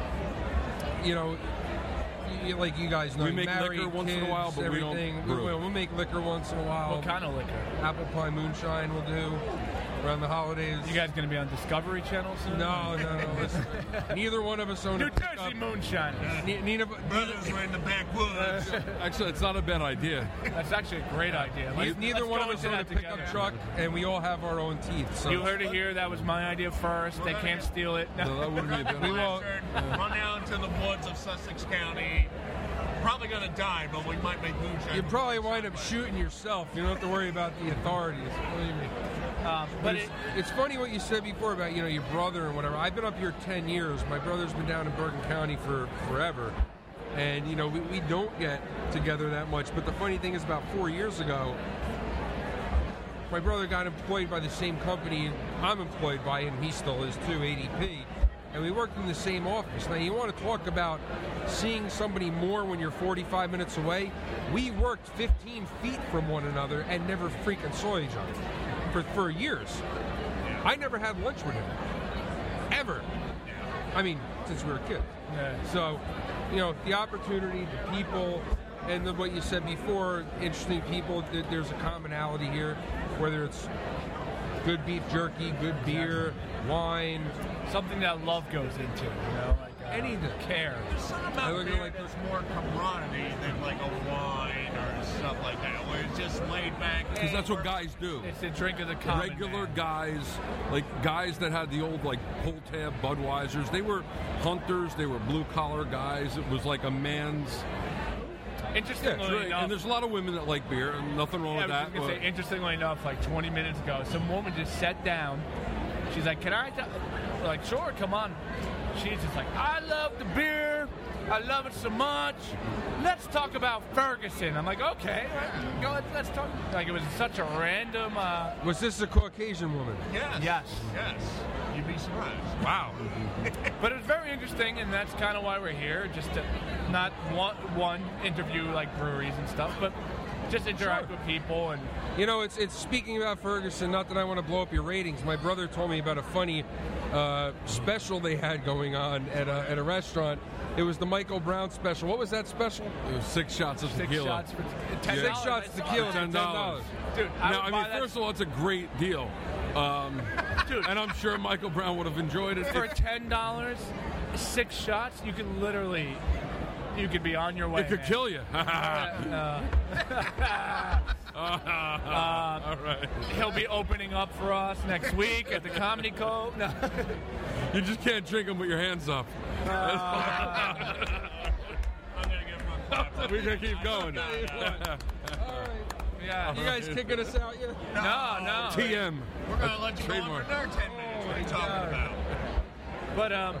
You know, you, like you guys know, We make married, liquor once in a kids, while, but we don't everything. brew. We'll, we'll make liquor once in a while. What kind of liquor? Apple pie moonshine we'll do around the holidays. You guys going to be on Discovery Channel soon? No, no, no. Listen, neither one of us own New a Jersey pickup. moonshine. Ne- neither, Brothers were in the backwoods. actually, it's not a bad idea. That's actually a great idea. Ne- Let's- neither let's one go of us into own a that pickup together. truck, and we all have our own teeth. So. You heard it here. That was my idea first. They can't steal it. No, that wouldn't be a bad We idea. won't. Run down to the woods of Sussex County. Probably gonna die, but we might make moonshine. You probably wind up shooting yourself. You don't have to worry about the authorities. Believe me. Um, But but it's, it, it's funny what you said before about, you know, your brother and whatever. I've been up here ten years. My brother's been down in Bergen County for forever. And, you know, we, we don't get together that much. But the funny thing is, about four years ago, my brother got employed by the same company I'm employed by, and he still is too, A D P. And we worked in the same office. Now, you want to talk about seeing somebody more when you're forty-five minutes away? We worked fifteen feet from one another and never freaking saw each other for, for years. I never had lunch with him. Ever. I mean, since we were kids. Yeah. So, you know, the opportunity, the people, and the, what you said before, interesting people, th- there's a commonality here, whether it's good beef jerky, good beer, wine, something that love goes into, you know, like uh, anything. Care. Something I about look at beer like- that's more camaraderie than like a wine or stuff like that, where it's just laid back. Because that's what guys do. It's the drink of the common Regular man. guys, like guys that had the old like pull tab Budweisers. They were hunters. They were blue collar guys. It was like a man's. Yeah, Interestingly it's right. enough, And there's a lot of women that like beer, and nothing wrong yeah, I with was that. just gonna but- say, interestingly enough, like twenty minutes ago, some woman just sat down. She's like, "Can I?" T-? We're like, "Sure, come on." She's just like, "I love the beer. I love it so much. Let's talk about Ferguson." I'm like, "Okay, go. Let's, let's talk." Like it was such a random. Uh, Was this a Caucasian woman? Yes. Yes. Yes. You'd be surprised. Wow. But it was very interesting, and that's kind of why we're here, just to not one, one interview like breweries and stuff, but just interact Sure. with people. And You know, it's it's speaking about Ferguson. Not that I want to blow up your ratings. My brother told me about a funny uh, special they had going on at a, at a restaurant. It was the Michael Brown special. What was that special? It was six shots of six tequila. shots for ten Six shots of tequila for ten dollars. Dude, I Now, would I buy mean, that first of all, it's a great deal. Um, Dude. and I'm sure Michael Brown would have enjoyed it. for if- ten dollars, six shots. You could literally, you could be on your way. it could man. kill you. Uh, uh, All right. he'll be opening up for us next week at the Comedy Cove. No. You just can't drink them with your hands up. I'm gonna give him a clap. We're going to keep going. Yeah. You guys kicking us out yet? No, no. T M. We're gonna let you go on Trademark. for another ten minutes. What are you talking about? But um,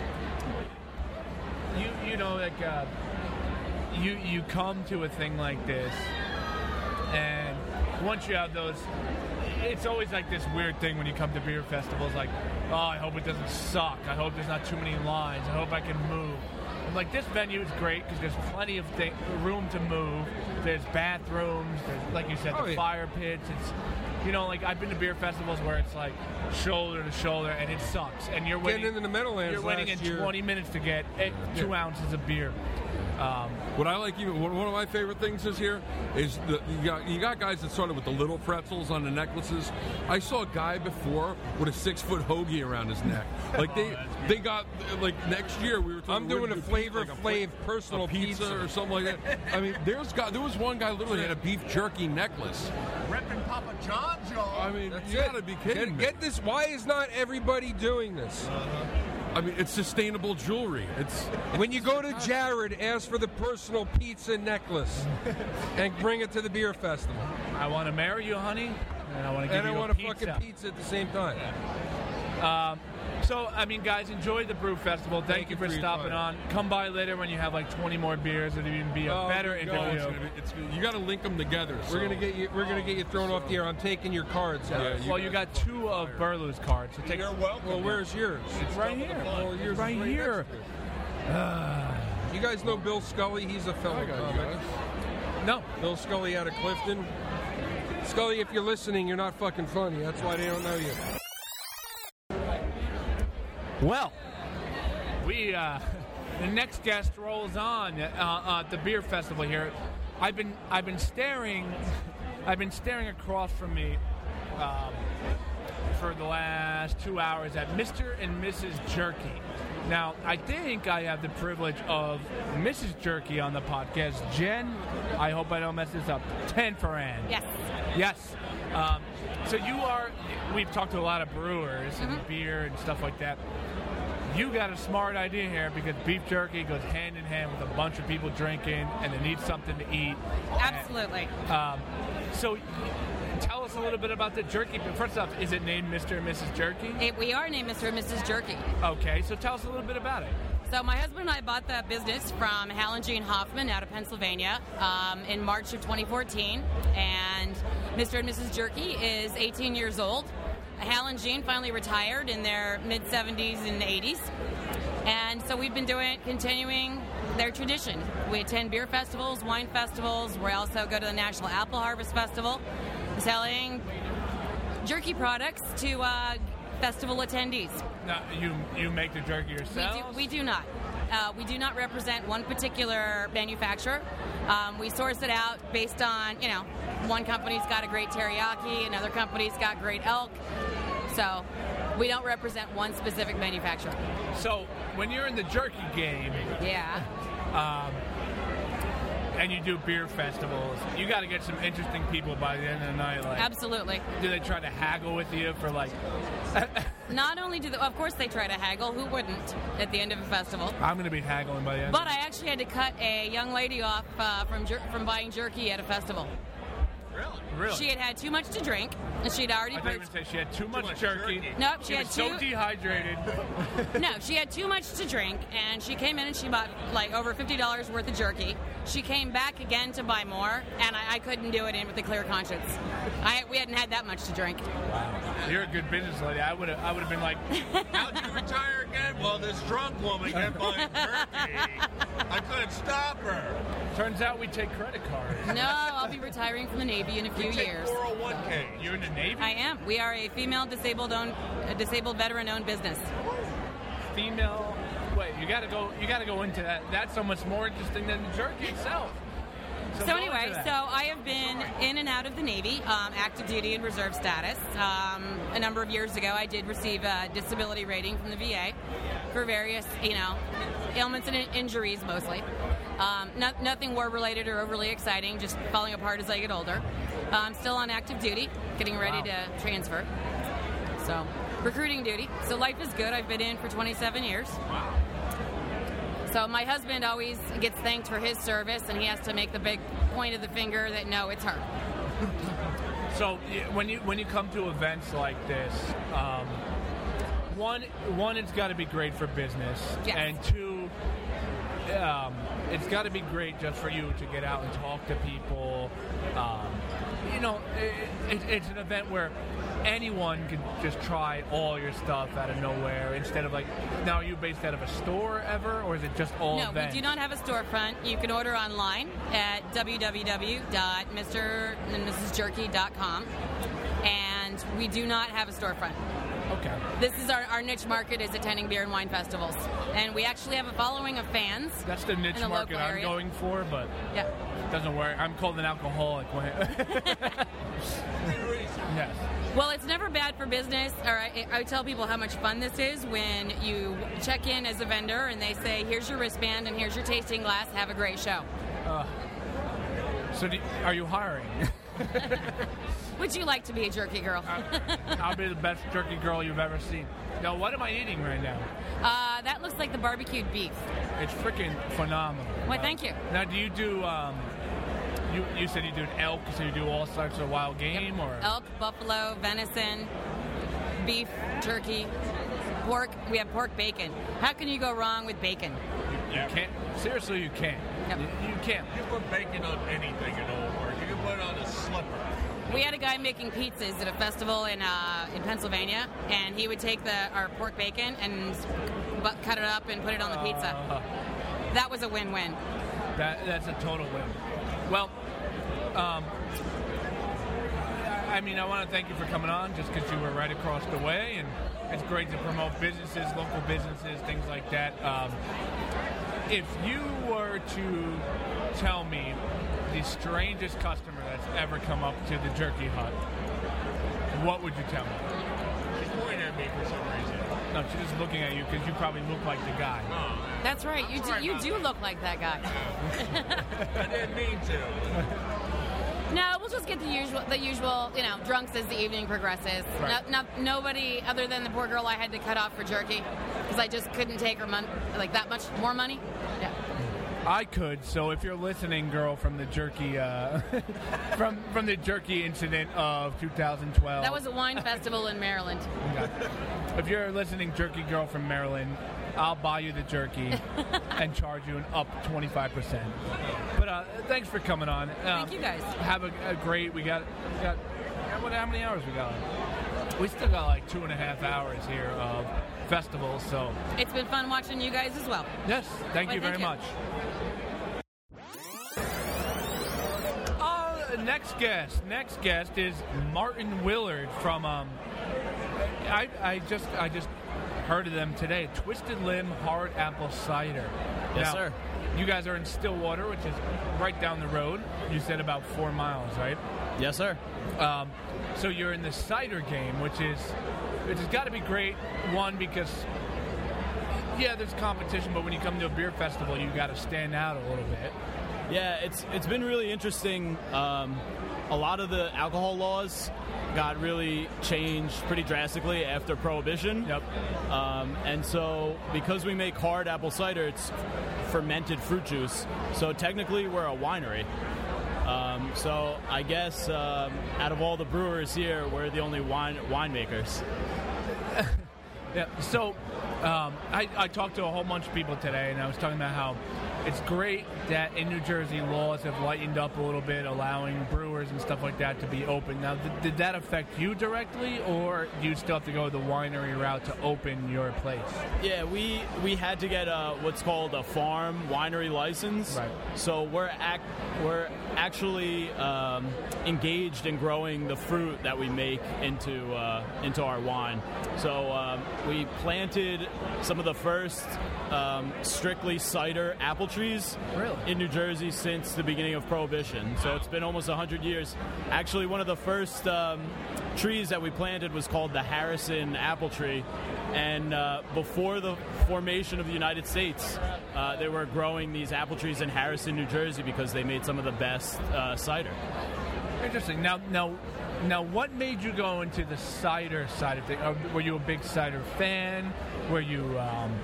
you you know like uh, you you come to a thing like this, and once you have those, it's always like this weird thing when you come to beer festivals. Like, oh, I hope it doesn't suck. I hope there's not too many lines. I hope I can move. like this venue is great because there's plenty of th- room to move. There's bathrooms. There's, like you said, Oh, the yeah. fire pits. It's, you know, like I've been to beer festivals where it's like shoulder to shoulder, and it sucks. And you're Getting waiting into the Meadowlands You're waiting last in year. twenty minutes to get eh, two Yeah. ounces of beer. Um, What I like, even one one of my favorite things is here is the you got you got guys that started with the little pretzels on the necklaces. I saw a guy before with a six foot hoagie around his neck. Like they they got like next year we were. Talking, I'm we're doing gonna a do Flavor like a Flav fla- personal a pizza, pizza. or something like that. I mean, there's got there was one guy literally had a beef jerky necklace. Repping Papa John's, y'all. I mean, That's you it. gotta be kidding Get, me. get this. Why is not everybody doing this? I mean, it's sustainable jewelry. It's When you go to Jared, ask for the personal pizza necklace and bring it to the beer festival. I want to marry you, honey, and I want to give And I you want a a pizza. fucking pizza at the same time. Um, so, I mean, guys, enjoy the Brew Festival. Thank, Thank you you for for your stopping time. on. Come by later when you have like twenty more beers. It'll even be a Oh, better good No, interview. it's gonna be, it's gonna, you got to link them together. We're so- gonna get you. We're gonna get you thrown off the air. I'm taking your cards. Yeah, guys. you well, you got two of Burlow's cards. So take, You're welcome. Well, where's yours? it's right here. Well, yours is right right here. You guys know Bill Scully? He's a fellow comic. No. Bill Scully out of Clifton. Scully, if you're listening, you're not fucking funny. That's why they don't know you. Well, we uh, the next guest rolls on uh, uh, at the beer festival here. I've been I've been staring I've been staring across from me um, for the last two hours at Mister and Missus Jerky. Now, I think I have the privilege of Missus Jerky on the podcast. Jen, I hope I don't mess this up. Tenferan. Yes. Yes. Um, so you are, we've talked to a lot of brewers and Mhm. beer and stuff like that. You got a smart idea here because beef jerky goes hand in hand with a bunch of people drinking and they need something to eat. Absolutely. Um, so tell us a little bit about the jerky. First off, is it named Mister and Missus Jerky? It, we are named Mister and Missus Jerky. Okay, so tell us a little bit about it. So my husband and I bought that business from Hal and Jean Hoffman out of Pennsylvania um, in March of twenty fourteen. And Mister and Missus Jerky is eighteen years old. Hal and Jean finally retired in their mid seventies and eighties. And so we've been doing, continuing their tradition. We attend beer festivals, wine festivals. We also go to the National Apple Harvest Festival, selling jerky products to uh, festival attendees. Now, you you make the jerky We yourself? do, we do not. Uh, we do not represent one particular manufacturer. Um, we source it out based on, you know, one company's got a great teriyaki, another company's got great elk. So we don't represent one specific manufacturer. So when you're in the jerky game, yeah, um, and you do beer festivals, you got to get some interesting people by the end of the night. Like, absolutely. do they try to haggle with you for like? Not only do they, of course they try to haggle. Who wouldn't at the end of a festival? I'm going to be haggling by the end. But I actually had to cut a young lady off uh, from jer- from buying jerky at a festival. Really? Really? She had had too much to drink, and she'd already I thought you were purchased. going to say she had too much, jerky. Nope, she, she had was too. so dehydrated. No, she had too much to drink, and she came in and she bought like over fifty dollars worth of jerky. She came back again to buy more, and I, I couldn't do it in with a clear conscience. I we hadn't had that much to drink. Wow. You're a good business lady. I would have I would have been like, How'd you retire again? Well, this drunk woman kept buying jerky. I couldn't stop her. Turns out we take credit cards. No, I'll be retiring from the Navy in a few We take years. four oh one k. You're in the Navy? I am. We are a female disabled owned, a disabled veteran owned business. Female. Wait, you got to go. You got to go into that. That's so much more interesting than the jerky itself. So, go anyway, into so that. I have been in and out of the Navy, um, active duty and reserve status. Um, a number of years ago, I did receive a disability rating from the V A for various, you know, ailments and in- injuries mostly. Um, not, nothing war-related or overly exciting, just falling apart as I get older. Uh, I'm still on active duty, getting ready Wow. to transfer. So, recruiting duty. So life is good. I've been in for twenty-seven years. Wow. So my husband always gets thanked for his service, and he has to make the big point of the finger that no, it's her. So y- when you when you come to events like this, um, one one it's got to be great for business, Yes. and two, um, it's got to be great just for you to get out and talk to people. Um, you know, it, it, it's an event where anyone can just try all your stuff out of nowhere instead of like, now are you based out of a store ever, or is it just all No, events? we do not have a storefront. You can order online at w w w dot mister and missus jerky dot com, and we do not have a storefront. Okay. This is our, our niche market is attending beer and wine festivals, and we actually have a following of fans. That's the niche in the market local I'm area. going for, but Yeah. it doesn't work. I'm called an alcoholic. When yes. Well, it's never bad for business. Or I, I tell people how much fun this is when you check in as a vendor and they say, "Here's your wristband and here's your tasting glass. Have a great show." Uh, so, do, are you hiring? Would you like to be a jerky girl? I'll be the best jerky girl you've ever seen. Now, what am I eating right now? Uh, that looks like the barbecued beef. It's freaking phenomenal. Well, thank you. Now, do you do? Um, you you said you do elk, so you do all sorts of wild game, or Elk, buffalo, venison, beef, turkey, pork. We have pork bacon. How can you go wrong with bacon? you can't. Seriously, you can't. Yep. You, you can't. You put bacon on anything and it'll work. You can put it on a slipper. We had a guy making pizzas at a festival in uh, in Pennsylvania, and he would take the our pork bacon and bu- cut it up and put it on the pizza. Uh, That was a win-win. That that's a total win. Well, um, I, I mean, I want to thank you for coming on, just because you were right across the way, and it's great to promote businesses, local businesses, things like that. Um, if you were to tell me the strangest customer that's ever come up to the Jerky Hut, what would you tell me? She's pointing at me for some reason. No, she's just looking at you because you probably look like the guy. That's right. You do, you do look like that guy. I didn't mean to. No, we'll just get the usual, the usual, you know, drunks as the evening progresses. Right. No, no, nobody other than the poor girl I had to cut off for jerky because I just couldn't take her mon- like that much more money. Yeah. I could. So if you're listening, girl, from the jerky, uh, from from the jerky incident of two thousand twelve, That was a wine festival in Maryland. Okay. If you're listening, jerky girl from Maryland, I'll buy you the jerky and charge you an up twenty-five percent. But uh, thanks for coming on. Um, Thank you guys. Have a, a great. We got. We got. What? How many hours we got? We still got like two and a half hours here of festival. So It's been fun watching you guys as well. yes, thank Well, you very thank you. much. Uh, next guest. Next guest is Martin Willard from. Um, I I just I just heard of them today. Twisted Limb Hard Apple Cider. Yes, Now, sir. You guys are in Stillwater, which is right down the road. You said about four miles, right? Yes, sir. Um, so you're in the cider game, which is which has got to be great. One, because yeah, there's competition, but when you come to a beer festival, you got to stand out a little bit. Yeah, it's it's been really interesting. Um, a lot of the alcohol laws got really changed pretty drastically after Prohibition. Yep. Um, and so, because we make hard apple cider, it's fermented fruit juice. So technically, we're a winery. Um, so I guess um, out of all the brewers here, we're the only wine winemakers. Yeah. So um, I, I talked to a whole bunch of people today, and I was talking about how it's great that in New Jersey laws have lightened up a little bit, allowing brewers and stuff like that to be open. Now, th- did that affect you directly, or do you still have to go the winery route to open your place? Yeah, we we had to get a, what's called a farm winery license. Right. So we're act, we're actually um, engaged in growing the fruit that we make into uh, into our wine. So um, we planted some of the first um, strictly cider apple trees really? in New Jersey since the beginning of Prohibition. So it's been almost one hundred years. Actually, one of the first um, trees that we planted was called the Harrison apple tree. And uh, before the formation of the United States, uh, they were growing these apple trees in Harrison, New Jersey, because they made some of the best uh, cider. Interesting. Now, now, now, what made you go into the cider side of things? Uh, Were you a big cider fan? Were you, um,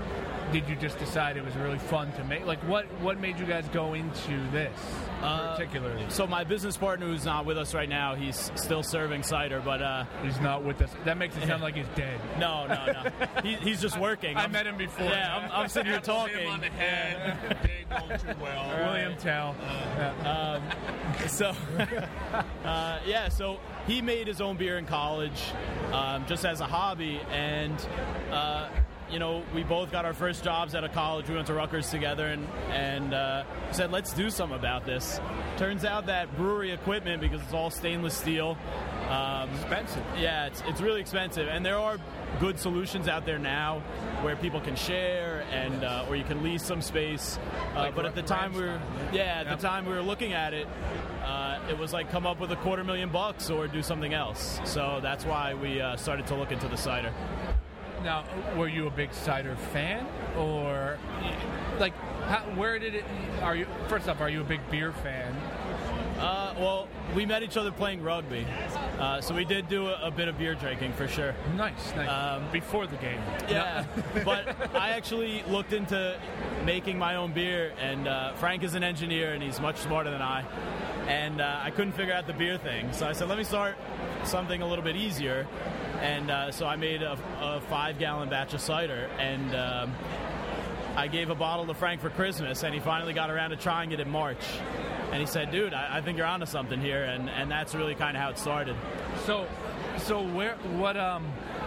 did you just decide it was really fun to make? Like, what what made you guys go into this Uh, particularly? So my business partner, who's not with us right now, he's still serving cider, but uh, he's not with us. That makes it sound like he's dead. No, no, no. he, he's just working. I I'm- met him before. Yeah, I'm, I'm sitting here Tackled him talking. on the head. Didn't go too well. William Tell. Um, so, uh, yeah, so he made his own beer in college um, just as a hobby, and uh, you know, we both got our first jobs out of college. We went to Rutgers together, and and uh, said, let's do something about this. Turns out that brewery equipment, because it's all stainless steel, um, expensive. Yeah, it's it's really expensive, and there are good solutions out there now where people can share and uh, or you can lease some space. Uh, Like but at the time we were, yeah, at Yep. the time we were looking at it, uh, it was like come up with a quarter million bucks or do something else. So that's why we uh, started to look into the cider. Now, were you a big cider fan, or like, how, where did it? Are you first off? Are you a big beer fan? Uh, well, we met each other playing rugby, uh, so we did do a, a bit of beer drinking for sure. Nice, nice. Um, Before the game. Yeah, but I actually looked into making my own beer, and uh, Frank is an engineer, and he's much smarter than I, and uh, I couldn't figure out the beer thing. So I said, let me start something a little bit easier, and uh, so I made a, a five-gallon batch of cider, and um, I gave a bottle to Frank for Christmas, and he finally got around to trying it in March. And he said, dude, I, I think you're onto something here, and, and that's really kind of how it started. So, so where, what, um,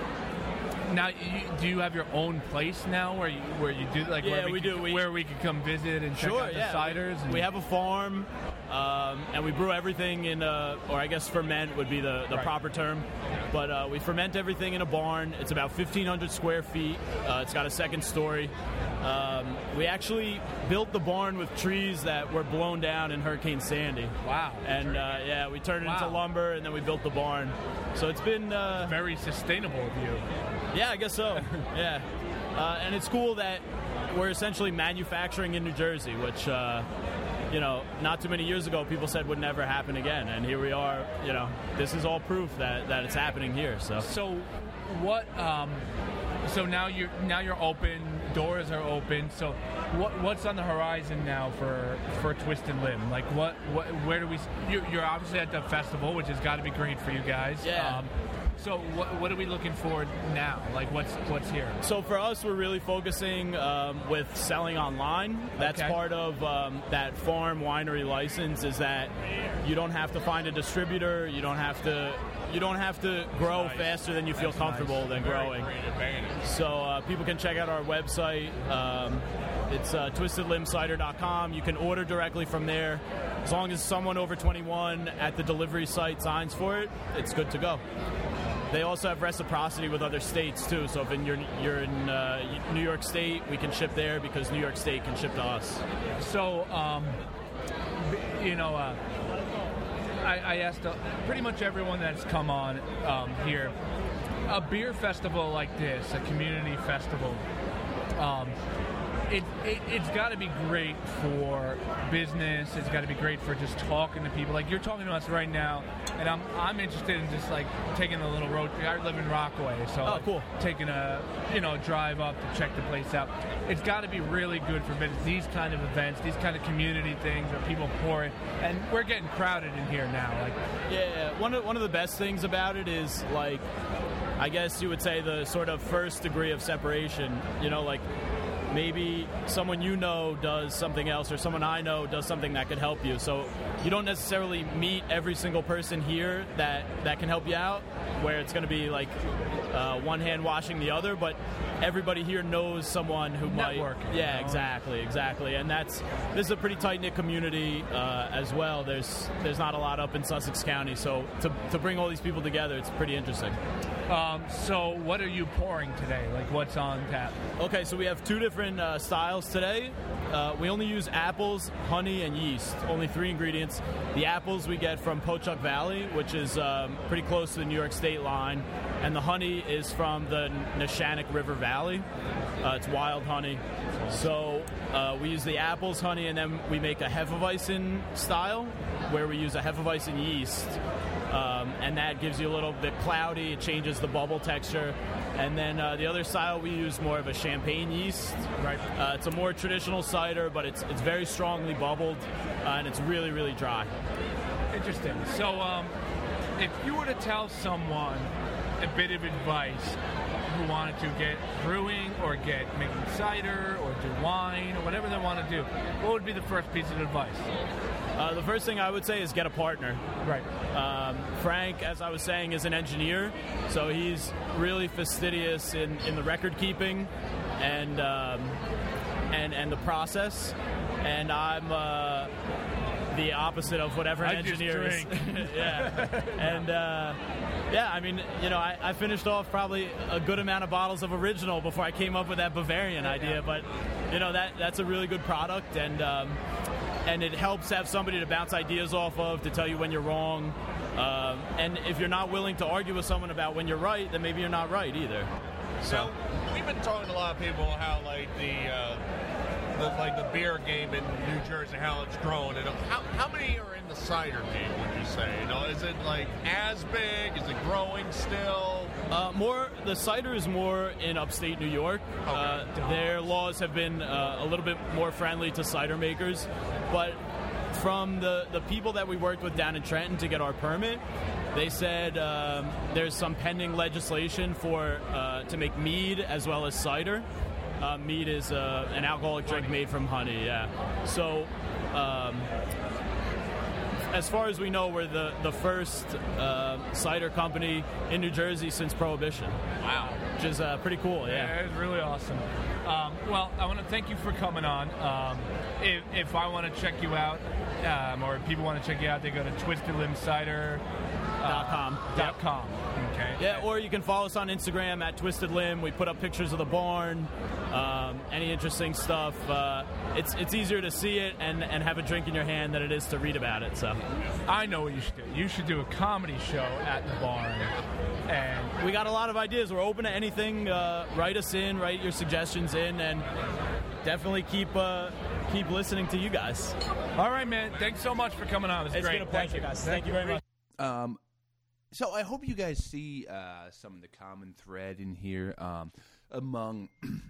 now, you, do you have your own place now where you where you do like Yeah, where we, we could- do. We- where we could come visit and check Sure, out the yeah. ciders? We, and- we have a farm, um, and we brew everything in a, or I guess ferment would be the, the Right. proper term. But uh, we ferment everything in a barn. It's about fifteen hundred square feet. Uh, it's got a second story. Um, we actually built the barn with trees that were blown down in Hurricane Sandy. Wow. And uh, yeah, we turned it Wow. into lumber, and then we built the barn. So it's been uh, very sustainable of you. Yeah, I guess so. Yeah. Uh, and it's cool that we're essentially manufacturing in New Jersey, which, uh, you know, not too many years ago people said would never happen again. And here we are, you know, this is all proof that, that it's happening here. So, So, what? Um, so now you're now you're open. Doors are open. So, what what's on the horizon now for for Twisted Limb? Like, what what where do we? You, you're obviously at the festival, which has got to be great for you guys. Yeah. Um, so, what what are we looking for now? Like, what's what's here? So for us, we're really focusing um, with selling online. That's Okay. part of um, that farm winery license. Is that you don't have to find a distributor. You don't have to. You don't have to grow faster than you feel That's comfortable nice. than Very growing. great advantage. So uh, people can check out our website. Um, it's uh, twisted limb cider dot com. You can order directly from there. As long as someone over twenty-one at the delivery site signs for it, it's good to go. They also have reciprocity with other states too. So if in you're, you're in uh, New York State, we can ship there because New York State can ship to us. So, um, you know, uh, I, I asked uh, pretty much everyone that's come on um, here, a beer festival like this, a community festival, um, it, it, it's got to be great for business. It's got to be great for just talking to people. Like you're talking to us right now, and I'm I'm interested in just like taking a little road. I live in Rockaway, so Oh, cool. taking a you know drive up to check the place out. It's got to be really good for business. These kind of events, these kind of community things where people pour it, and we're getting crowded in here now. Like Yeah, one of one of the best things about it is like, I guess you would say the sort of first degree of separation. You know, like maybe someone you know does something else, or someone I know does something that could help you. So you don't necessarily meet every single person here that that can help you out, where it's going to be like uh, one hand washing the other, but everybody here knows someone who might. Networking, Yeah, you know? exactly, exactly, and that's this is a pretty tight knit community uh, as well. There's there's not a lot up in Sussex County, so to to bring all these people together, it's pretty interesting. Um, so what are you pouring today? Like what's on tap? Okay, so we have two different uh, styles today. Uh, we only use apples, honey, and yeast. Only three ingredients. The apples we get from Pochuck Valley, which is um, pretty close to the New York State line, and the honey is from the Neshannock River Valley. Uh, it's wild honey. So uh, we use the apples, honey, and then we make a Hefeweizen style, where we use a Hefeweizen yeast. Um, and that gives you a little bit cloudy. It changes the bubble texture. And then uh, the other style we use more of a champagne yeast. Right. Uh, it's a more traditional cider, but it's it's very strongly bubbled, uh, and it's really really dry. Interesting. So, um, if you were to tell someone a bit of advice who wanted to get brewing or get making cider or do wine or whatever they want to do, what would be the first piece of advice? Uh, the first thing I would say is get a partner. Right. Um, Frank, as I was saying, is an engineer, so he's really fastidious in, in the record keeping and um, and and the process. And I'm uh, the opposite of whatever an I just engineer is. drink. Yeah. And uh, yeah, I mean, you know, I, I finished off probably a good amount of bottles of original before I came up with that Bavarian idea. But you know, that that's a really good product, and um, and it helps have somebody to bounce ideas off of, to tell you when you're wrong. Um, and if you're not willing to argue with someone about when you're right, then maybe you're not right either. So we've been talking to a lot of people how like the, uh, the like the beer game in New Jersey, how it's grown, and how, how many are in the cider game? Would you say? You know, is it like as big? Is it growing still? Uh, more the cider is more in upstate New York. Okay. Uh, their laws have been uh, a little bit more friendly to cider makers, but from the, the people that we worked with down in Trenton to get our permit, they said um, there's some pending legislation for uh, to make mead as well as cider. Uh, mead is uh, an alcoholic drink made from honey, yeah. So um, as far as we know, we're the, the first uh, cider company in New Jersey since Prohibition. Wow. Which is uh, pretty cool, yeah. Yeah, it's really awesome. Um, well, I want to thank you for coming on. Um, if, if I want to check you out, um, or if people want to check you out, they go to twisted limb cider dot com. Uh, dot com. Okay. Yeah, or you can follow us on Instagram at Twisted Limb. We put up pictures of the barn, um, any interesting stuff. Uh, it's it's easier to see it and, and have a drink in your hand than it is to read about it. So, I know what you should do. You should do a comedy show at the barn. And we got a lot of ideas. We're open to anything. Uh, write us in, write your suggestions in, and definitely keep uh, keep listening to you guys. All right, man. Thanks so much for coming on. It's, it's great. been a pleasure, Thank you. guys. Thank, Thank you very much. Um, so I hope you guys see uh, some of the common thread in here um, among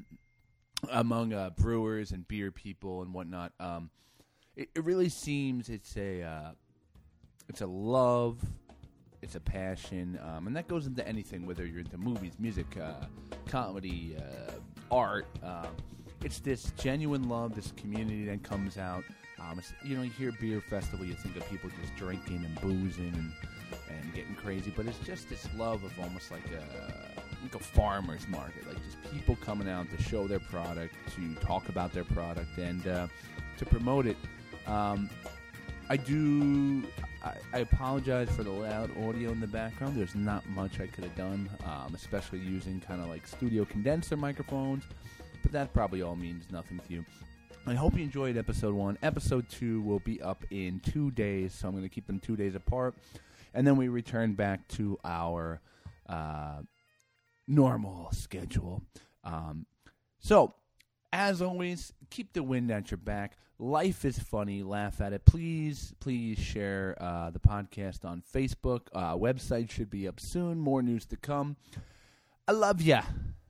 among uh, brewers and beer people and whatnot. Um, it, it really seems it's a uh, it's a love, it's a passion, um, and that goes into anything, whether you're into movies, music, uh, comedy, uh, art. Uh, it's this genuine love, this community that comes out. Um, it's, you know, you hear beer festival, you think of people just drinking and boozing and, and getting crazy, but it's just this love of almost like a like a farmer's market, like just people coming out to show their product, to talk about their product, and uh, to promote it. Um, I do. I, I apologize for the loud audio in the background. There's not much I could have done, um, especially using kind of like studio condenser microphones, but that probably all means nothing to you. I hope you enjoyed episode one. Episode two will be up in two days, so I'm going to keep them two days apart. And then we return back to our uh, normal schedule. Um, so, as always, keep the wind at your back. Life is funny. Laugh at it. Please, please share uh, the podcast on Facebook. Uh, website should be up soon. More news to come. I love ya.